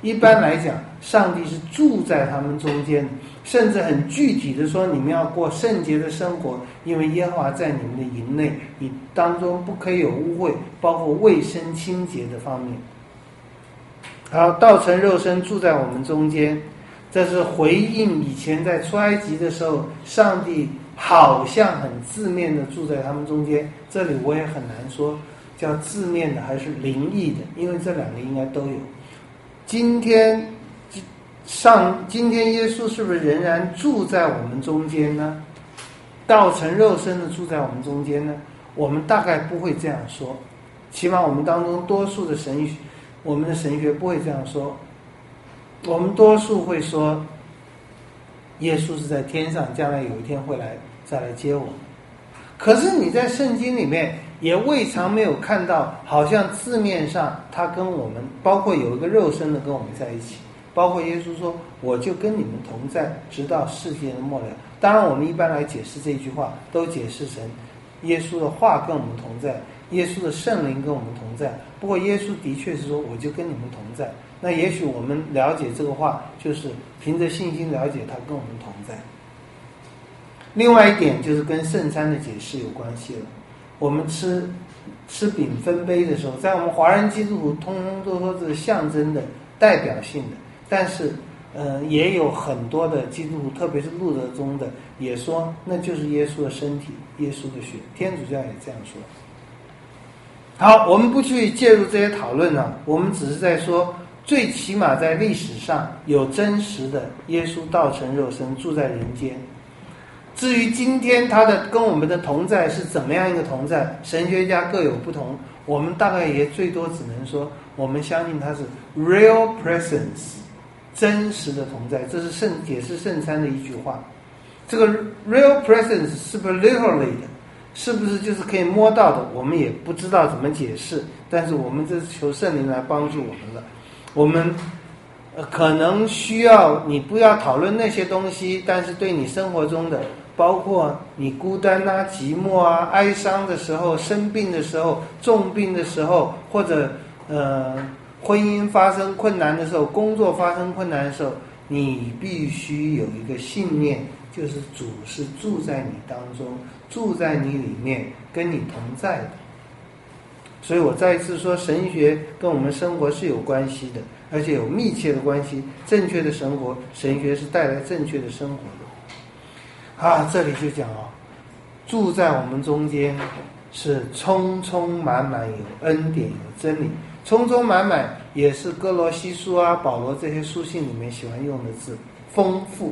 一般来讲，上帝是住在他们中间，甚至很具体的说，你们要过圣洁的生活，因为耶和华在你们的营内，你当中不可以有污秽，包括卫生清洁的方面。好，道成肉身住在我们中间，这是回应以前在出埃及的时候，上帝好像很字面的住在他们中间。这里我也很难说叫字面的还是灵异的，因为这两个应该都有。今天上今天耶稣是不是仍然住在我们中间呢？道成肉身的住在我们中间呢？我们大概不会这样说，起码我们当中多数的神学，我们的神学不会这样说。我们多数会说，耶稣是在天上，将来有一天会来再来接我们。可是你在圣经里面也未尝没有看到，好像字面上他跟我们，包括有一个肉身的跟我们在一起，包括耶稣说我就跟你们同在，直到世界的末了。当然我们一般来解释这句话，都解释成耶稣的话跟我们同在，耶稣的圣灵跟我们同在。不过耶稣的确是说我就跟你们同在，那也许我们了解这个话，就是凭着信心了解他跟我们同在。另外一点就是跟圣餐的解释有关系了。我们吃吃饼分杯的时候，在我们华人基督徒通通都说这是象征的、代表性的，但是呃，也有很多的基督徒，特别是路德宗的，也说那就是耶稣的身体、耶稣的血。天主教也这样说。好，我们不去介入这些讨论了，我们只是在说，最起码在历史上有真实的耶稣道成肉身住在人间。至于今天他的跟我们的同在是怎么样一个同在，神学家各有不同，我们大概也最多只能说，我们相信他是 real presence， 真实的同在。这是圣解释圣餐的一句话。这个 real presence 是不是 literally 的，是不是就是可以摸到的，我们也不知道怎么解释，但是我们这是求圣灵来帮助我们了。我们呃可能需要你不要讨论那些东西，但是对你生活中的，包括你孤单啊、寂寞啊、哀伤的时候、生病的时候、重病的时候，或者呃婚姻发生困难的时候、工作发生困难的时候，你必须有一个信念，就是主是住在你当中，住在你里面，跟你同在的。所以我再一次说，神学跟我们生活是有关系的，而且有密切的关系。正确的生活，神学是带来正确的生活的。啊，这里就讲哦，住在我们中间是充充满满有恩典有真理。充充满满也是哥罗西书啊、保罗这些书信里面喜欢用的字，丰富，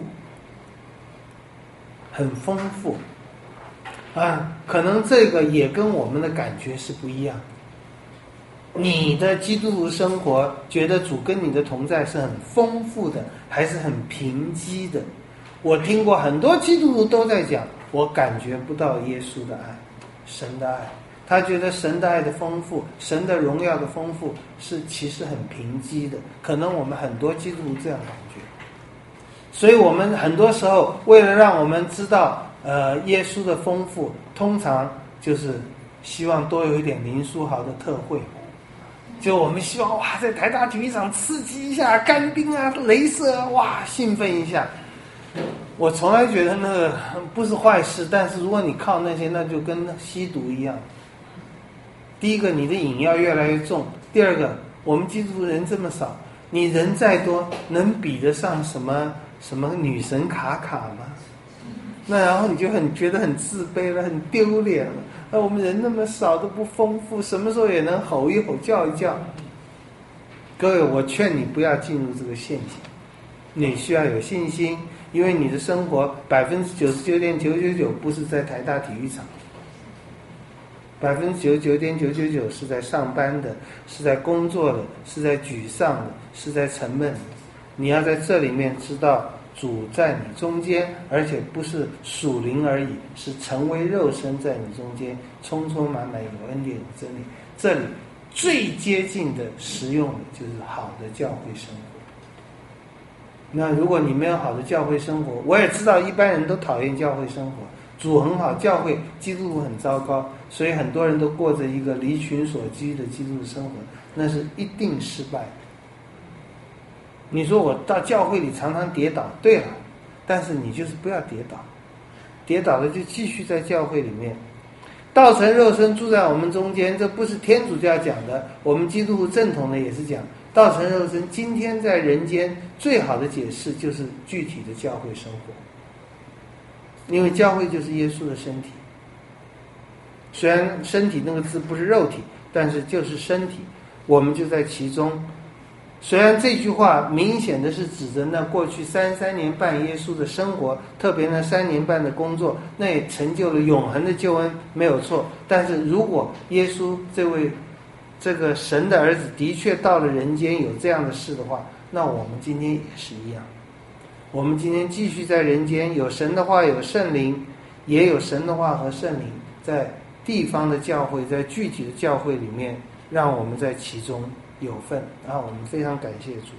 很丰富啊。可能这个也跟我们的感觉是不一样。你的基督徒生活觉得主跟你的同在是很丰富的，还是很平基的？我听过很多基督徒都在讲，我感觉不到耶稣的爱，神的爱。他觉得神的爱的丰富，神的荣耀的丰富是其实很平基的。可能我们很多基督徒这样感觉。所以我们很多时候为了让我们知道呃耶稣的丰富，通常就是希望多有一点林书豪的特惠。就我们希望哇，在台大体育场刺激一下，干冰啊、雷射啊，哇，兴奋一下。我从来觉得那个不是坏事，但是如果你靠那些，那就跟吸毒一样。第一个，你的瘾要越来越重；第二个，我们基督徒人这么少，你人再多，能比得上什么什么女神卡卡吗？那然后你就很觉得很自卑了，很丢脸了。那我们人那么少，都不丰富，什么时候也能吼一吼、叫一叫？各位，我劝你不要进入这个陷阱。你需要有信心，因为你的生活百分之九十九点九九九不是在台大体育场，百分之九十九点九九九是在上班的，是在工作的，是在沮丧的，是在沉闷的。你要在这里面知道主在你中间，而且不是属灵而已，是成为肉身在你中间，充充满满有恩典有真理。这里最接近的实用的就是好的教会生活。那如果你没有好的教会生活，我也知道一般人都讨厌教会生活，主很好，教会基督徒很糟糕，所以很多人都过着一个离群所居的基督徒生活，那是一定失败的。 你说我到教会里常常跌倒，对了，但是你就是不要跌倒，跌倒了就继续在教会里面。道成肉身住在我们中间，这不是天主教讲的，我们基督徒正统的也是讲道成肉身。今天在人间最好的解释就是具体的教会生活，因为教会就是耶稣的身体。虽然身体那个字不是肉体，但是就是身体，我们就在其中。虽然这句话明显的是指着那过去三十三年半耶稣的生活，特别那三年半的工作，那也成就了永恒的救恩，没有错。但是如果耶稣这位这个神的儿子的确到了人间有这样的事的话，那我们今天也是一样。我们今天继续在人间，有神的话，有圣灵，也有神的话和圣灵，在地方的教会，在具体的教会里面，让我们在其中有份啊！我们非常感谢主，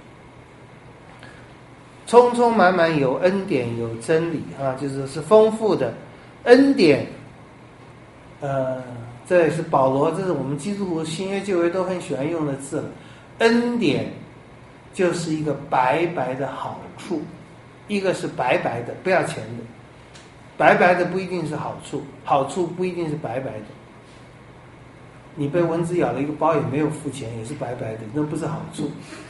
充充满满有恩典有真理啊，就是是丰富的恩典。呃，这也是保罗，这是我们基督徒新约旧约都很喜欢用的字了。恩典就是一个白白的好处，一个是白白的不要钱的，白白的不一定是好处，好处不一定是白白的。你被蚊子咬了一个包也没有付钱，也是白白的，那不是好处。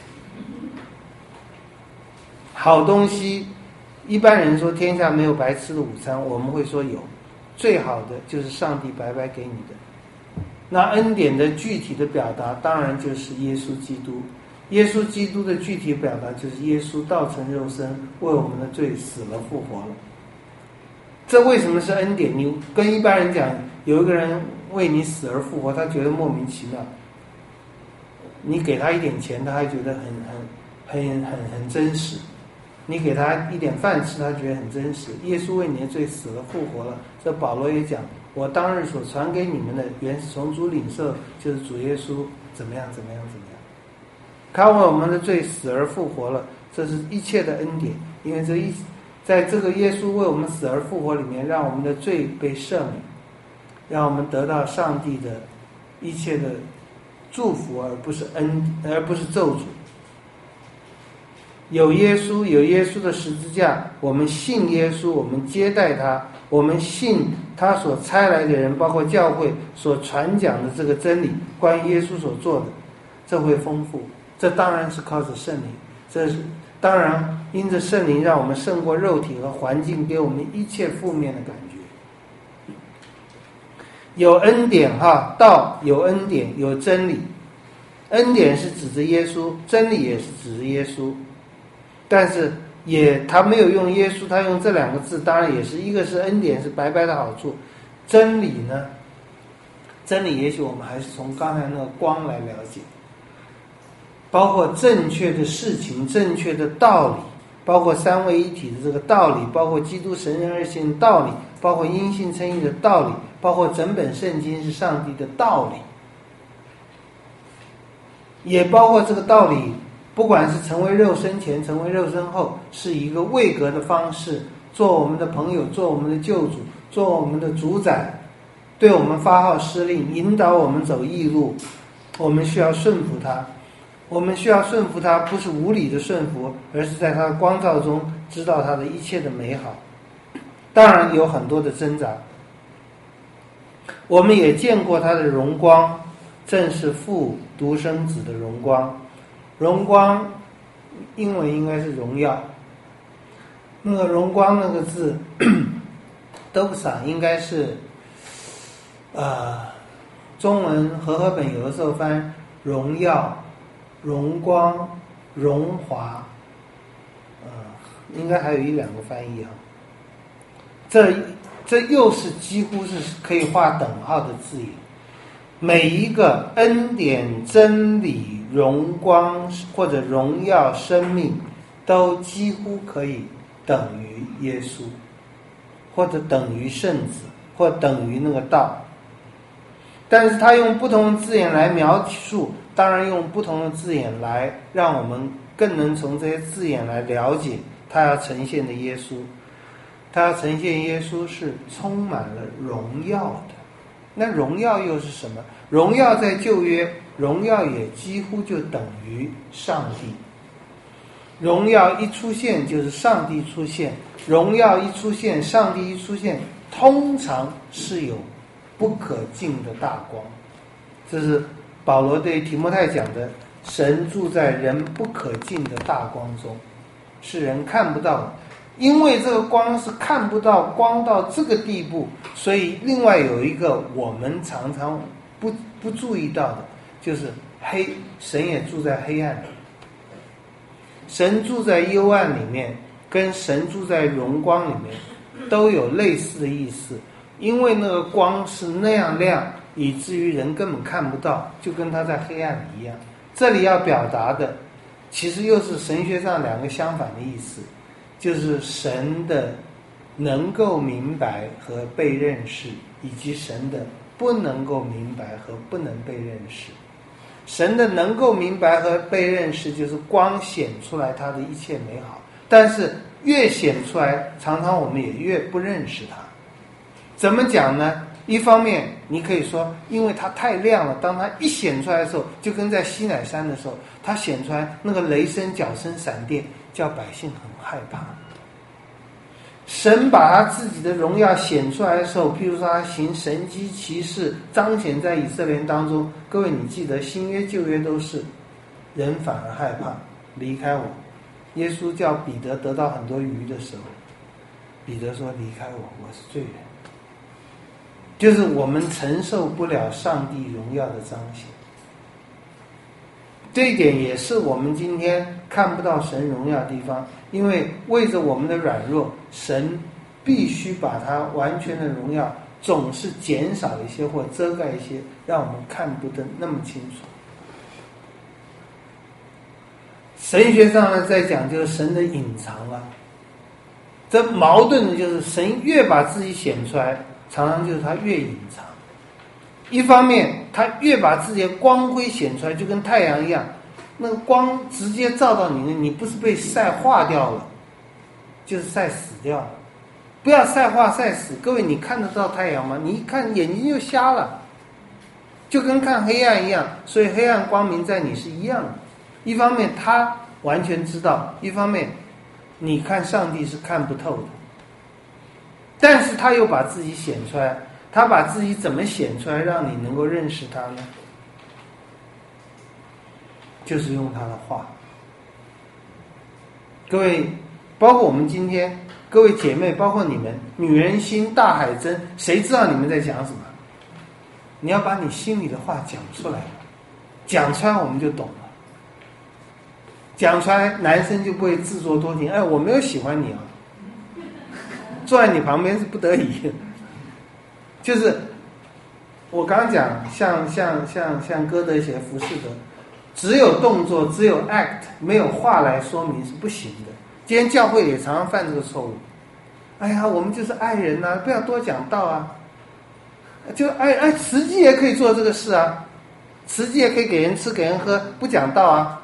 好东西，一般人说天下没有白吃的午餐，我们会说有，最好的就是上帝白白给你的。那恩典的具体的表达当然就是耶稣基督，耶稣基督的具体表达就是耶稣道成肉身，为我们的罪死了复活了。这为什么是恩典？你跟一般人讲，有一个人为你死而复活，他觉得莫名其妙。你给他一点钱，他还觉得很很很很很真实。你给他一点饭吃，他觉得很真实。耶稣为你的罪死了复活了，这保罗也讲，我当日所传给你们的，原是从主领受，就是主耶稣怎么样怎么样怎么样。他为我们的罪死而复活了，这是一切的恩典。因为这一在这个耶稣为我们死而复活里面，让我们的罪被赦免，让我们得到上帝的一切的祝福，而不是恩，而不是咒诅。有耶稣，有耶稣的十字架，我们信耶稣，我们接待他，我们信他所差来的人，包括教会所传讲的这个真理，关于耶稣所做的，这会丰富。这当然是靠着圣灵，这是当然因着圣灵让我们胜过肉体和环境给我们一切负面的感觉。有恩典哈，道有恩典，有真理。恩典是指着耶稣，真理也是指着耶稣。但是也他没有用耶稣，他用这两个字，当然也是一个是恩典，是白白的好处。真理呢，真理也许我们还是从刚才那个光来了解，包括正确的事情，正确的道理，包括三位一体的这个道理，包括基督神人二性的道理，包括因信称义的道理，包括整本圣经是上帝的道理，也包括这个道理不管是成为肉身前，成为肉身后，是一个位格的方式，做我们的朋友，做我们的救主，做我们的主宰，对我们发号施令，引导我们走义路。我们需要顺服他，我们需要顺服他，不是无理的顺服，而是在他的光照中知道他的一切的美好。当然有很多的挣扎，我们也见过他的荣光，正是父独生子的荣光。荣光英文应该是荣耀，那个荣光那个字都不傻，应该是呃中文和合本有的时候翻荣耀、荣光、荣华，呃应该还有一两个翻译啊。这这又是几乎是可以画等号的字眼。每一个恩典、真理、荣光或者荣耀、生命，都几乎可以等于耶稣，或者等于圣子，或等于那个道。但是他用不同的字眼来描述，当然用不同的字眼来让我们更能从这些字眼来了解他要呈现的耶稣。他要呈现耶稣是充满了荣耀的。那荣耀又是什么？荣耀在旧约，荣耀也几乎就等于上帝。 荣耀一出现就是上帝出现，荣耀一出现，上帝一出现，通常是有不可尽的大光。这是保罗对提摩太讲的，神住在人不可尽的大光中，是人看不到的。因为这个光是看不到，光到这个地步，所以另外有一个我们常常不不注意到的，就是黑，神也住在黑暗里。神住在幽暗里面，跟神住在荣光里面都有类似的意思。因为那个光是那样亮，以至于人根本看不到，就跟他在黑暗里一样。这里要表达的其实又是神学上两个相反的意思，就是神的能够明白和被认识，以及神的不能够明白和不能被认识。神的能够明白和被认识，就是光显出来他的一切美好，但是越显出来，常常我们也越不认识他。怎么讲呢？一方面你可以说因为它太亮了，当它一显出来的时候，就跟在西乃山的时候，它显出来那个雷声角声闪电，叫百姓很害怕。神把他自己的荣耀显出来的时候，譬如说他行神迹奇事，彰显在以色列人当中，各位你记得新约旧约都是人反而害怕离开我。耶稣叫彼得得到很多鱼的时候，彼得说离开我，我是罪人。就是我们承受不了上帝荣耀的彰显，这一点也是我们今天看不到神荣耀的地方。因为为着我们的软弱，神必须把他完全的荣耀总是减少一些或遮盖一些，让我们看不得那么清楚。神学上呢，在讲就是神的隐藏啊，这矛盾的就是神越把自己显出来，常常就是他越隐藏。一方面他越把自己的光辉显出来，就跟太阳一样，那个光直接照到你，你不是被晒化掉了，就是晒死掉了。不要晒化晒死，各位你看得到太阳吗？你一看眼睛就瞎了，就跟看黑暗一样。所以黑暗光明在你是一样的。一方面他完全知道，一方面你看上帝是看不透的，但是他又把自己显出来。他把自己怎么显出来让你能够认识他呢？就是用他的话。各位，包括我们今天各位姐妹，包括你们，女人心大海真，谁知道你们在讲什么？你要把你心里的话讲出来，讲出来我们就懂了。讲出来男生就不会自作多情，哎，我没有喜欢你啊，坐在你旁边是不得已。就是我刚刚讲，像像像像歌德写浮士德，只有动作，只有 act， 没有话来说明是不行的。今天教会也常常犯这个错误。哎呀，我们就是爱人呐、啊，不要多讲道啊。就哎哎，实际也可以做这个事啊，实际也可以给人吃给人喝，不讲道啊。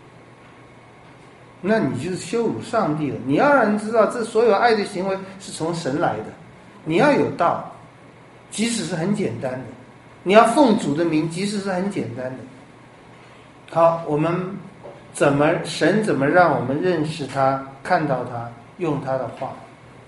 那你就是羞辱上帝了。你要让人知道，这所有爱的行为是从神来的。你要有道。即使是很简单的，你要奉主的名，即使是很简单的。好，我们怎么神怎么让我们认识他，看到他，用他的话。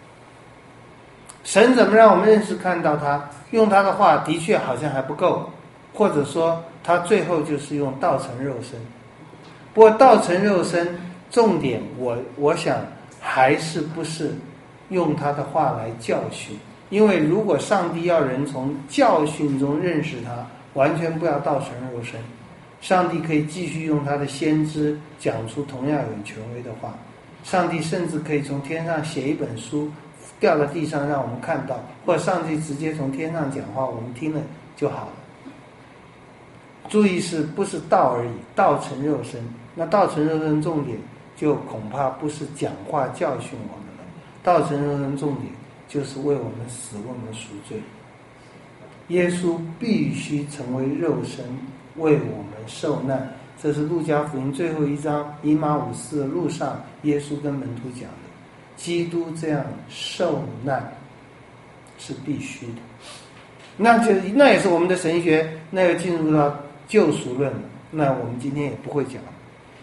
神怎么让我们认识看到他，用他的话，的确好像还不够，或者说他最后就是用道成肉身。不过道成肉身重点我我想还是不是用他的话来教训。因为如果上帝要人从教训中认识他，完全不要道成肉身，上帝可以继续用他的先知讲出同样有权威的话。上帝甚至可以从天上写一本书掉到地上让我们看到，或者上帝直接从天上讲话，我们听了就好了。注意是不是道而已，道成肉身。那道成肉身重点就恐怕不是讲话教训我们了，道成肉身重点就是为我们死，为我们赎罪。耶稣必须成为肉身，为我们受难。这是路加福音最后一章以马五斯的路上，耶稣跟门徒讲的。基督这样受难是必须的。那就那也是我们的神学，那又进入到救赎论了。那我们今天也不会讲。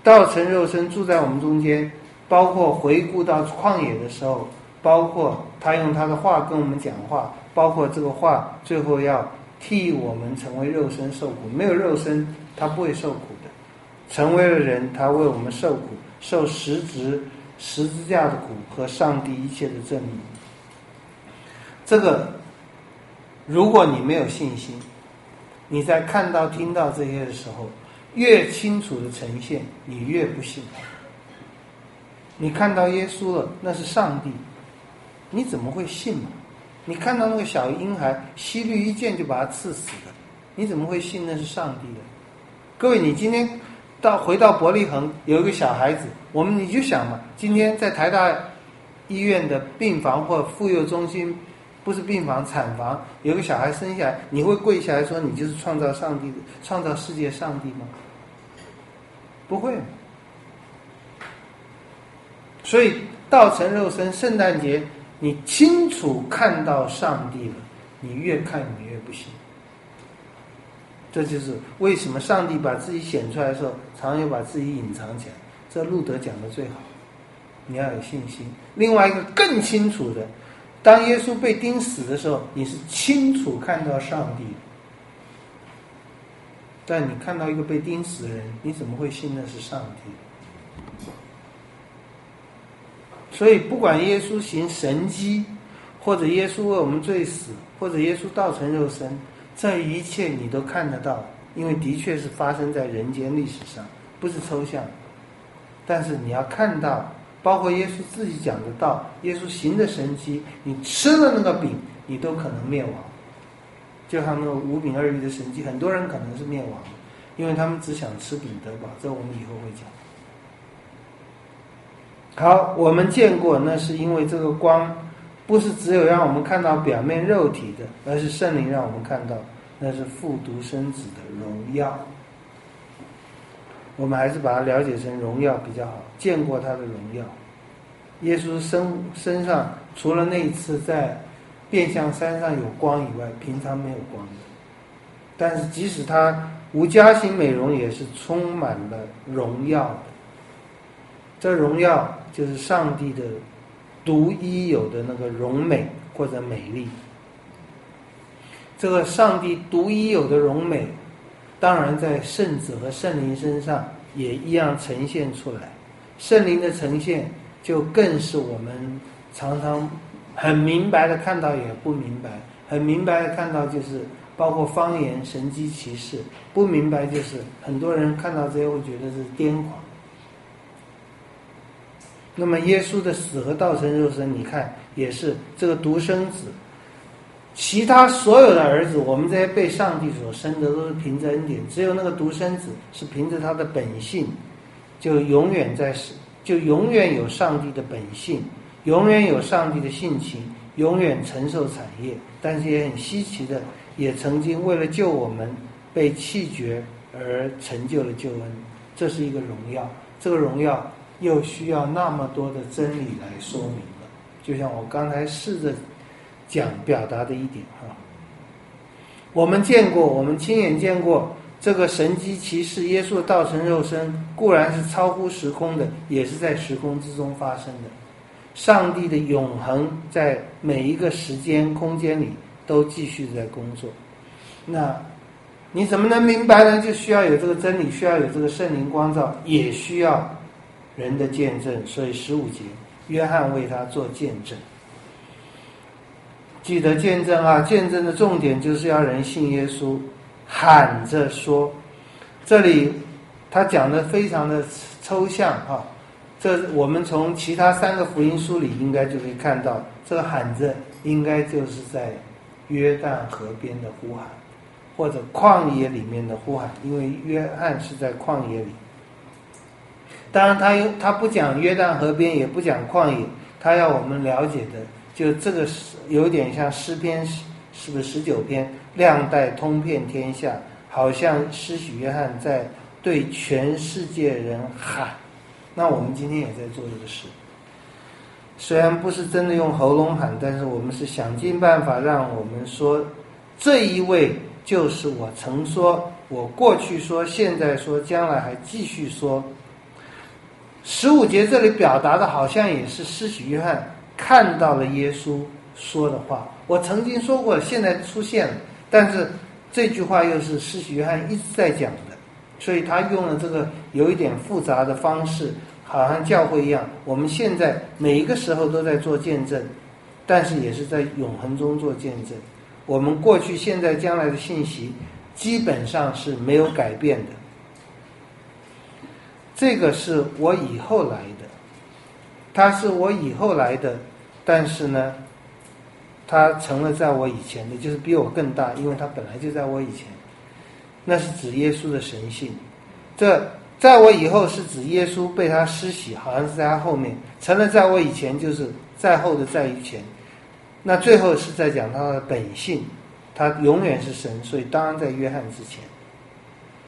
道成肉身住在我们中间，包括回顾到旷野的时候，包括他用他的话跟我们讲话，包括这个话最后要替我们成为肉身受苦。没有肉身他不会受苦的，成为了人他为我们受苦，受实质十字架的苦和上帝一切的证明。这个如果你没有信心，你在看到听到这些的时候，越清楚的呈现，你越不信。你看到耶稣了，那是上帝，你怎么会信嘛？你看到那个小婴孩，希律一剑就把他刺死了，你怎么会信那是上帝的？各位，你今天到回到伯利恒，有一个小孩子，我们你就想嘛，今天在台大医院的病房或妇幼中心，不是病房，产房，有个小孩生下来，你会跪下来说你就是创造上帝的，创造世界上帝吗？不会。所以道成肉身，圣诞节你清楚看到上帝了，你越看你越不信。这就是为什么上帝把自己显出来的时候，常常又把自己隐藏起来。这路德讲的最好，你要有信心。另外一个更清楚的，当耶稣被钉死的时候，你是清楚看到上帝的。但你看到一个被钉死的人，你怎么会信那是上帝？所以不管耶稣行神迹，或者耶稣为我们罪死，或者耶稣道成肉身，这一切你都看得到，因为的确是发生在人间历史上，不是抽象。但是你要看到，包括耶稣自己讲的道，耶稣行的神迹，你吃了那个饼，你都可能灭亡。就像那个五饼二鱼的神迹，很多人可能是灭亡的，因为他们只想吃饼得饱，这我们以后会讲。好，我们见过，那是因为这个光不是只有让我们看到表面肉体的，而是圣灵让我们看到，那是父独生子的荣耀。我们还是把它了解成荣耀比较好，见过他的荣耀。耶稣身身上除了那一次在变相山上有光以外，平常没有光的。但是即使他无家型美容，也是充满了荣耀的。这荣耀就是上帝的独一有的那个荣美或者美丽。这个上帝独一有的荣美，当然在圣子和圣灵身上也一样呈现出来。圣灵的呈现就更是我们常常很明白的看到，也不明白。很明白的看到就是包括方言、神迹奇事，不明白就是很多人看到这些会觉得是癫狂。那么耶稣的死和道成肉身，你看也是这个独生子，其他所有的儿子，我们这些被上帝所生的都是凭着恩典，只有那个独生子是凭着他的本性，就永远在就永远有上帝的本性，永远有上帝的性情，永远承受产业。但是也很稀奇的，也曾经为了救我们被弃绝而成就了救恩，这是一个荣耀。这个荣耀又需要那么多的真理来说明了，就像我刚才试着讲表达的一点哈。我们见过，我们亲眼见过这个神迹奇事，耶稣的道成肉身固然是超乎时空的，也是在时空之中发生的。上帝的永恒在每一个时间空间里都继续在工作。那你怎么能明白呢？就需要有这个真理，需要有这个圣灵光照，也需要人的见证。所以十五节约翰为他做见证。记得见证啊，见证的重点就是要人信耶稣，喊着说。这里他讲的非常的抽象啊，这我们从其他三个福音书里应该就可以看到，这个喊着应该就是在约旦河边的呼喊，或者旷野里面的呼喊，因为约翰是在旷野里。当然他又他不讲约旦河边，也不讲旷野，他要我们了解的就这个有点像诗篇，是不是十九篇，亮带通遍天下，好像施洗约翰在对全世界人喊。那我们今天也在做这个事，虽然不是真的用喉咙喊，但是我们是想尽办法让我们说，这一位就是我曾说，我过去说，现在说，将来还继续说， 十五节这里表达的好像也是施洗约翰看到了耶稣说的话，我曾经说过，现在出现了，但是这句话又是施洗约翰一直在讲的，所以他用了这个有一点复杂的方式，好像教会一样，我们现在每一个时候都在做见证，但是也是在永恒中做见证。我们过去、现在、将来的信息基本上是没有改变的。这个是我以后来的，他是我以后来的，但是呢他成了在我以前的，就是比我更大，因为他本来就在我以前。那是指耶稣的神性。这在我以后是指耶稣被他施洗，好像是在他后面，成了在我以前就是在后的在以前。那最后是在讲他的本性，他永远是神，所以当然在约翰之前。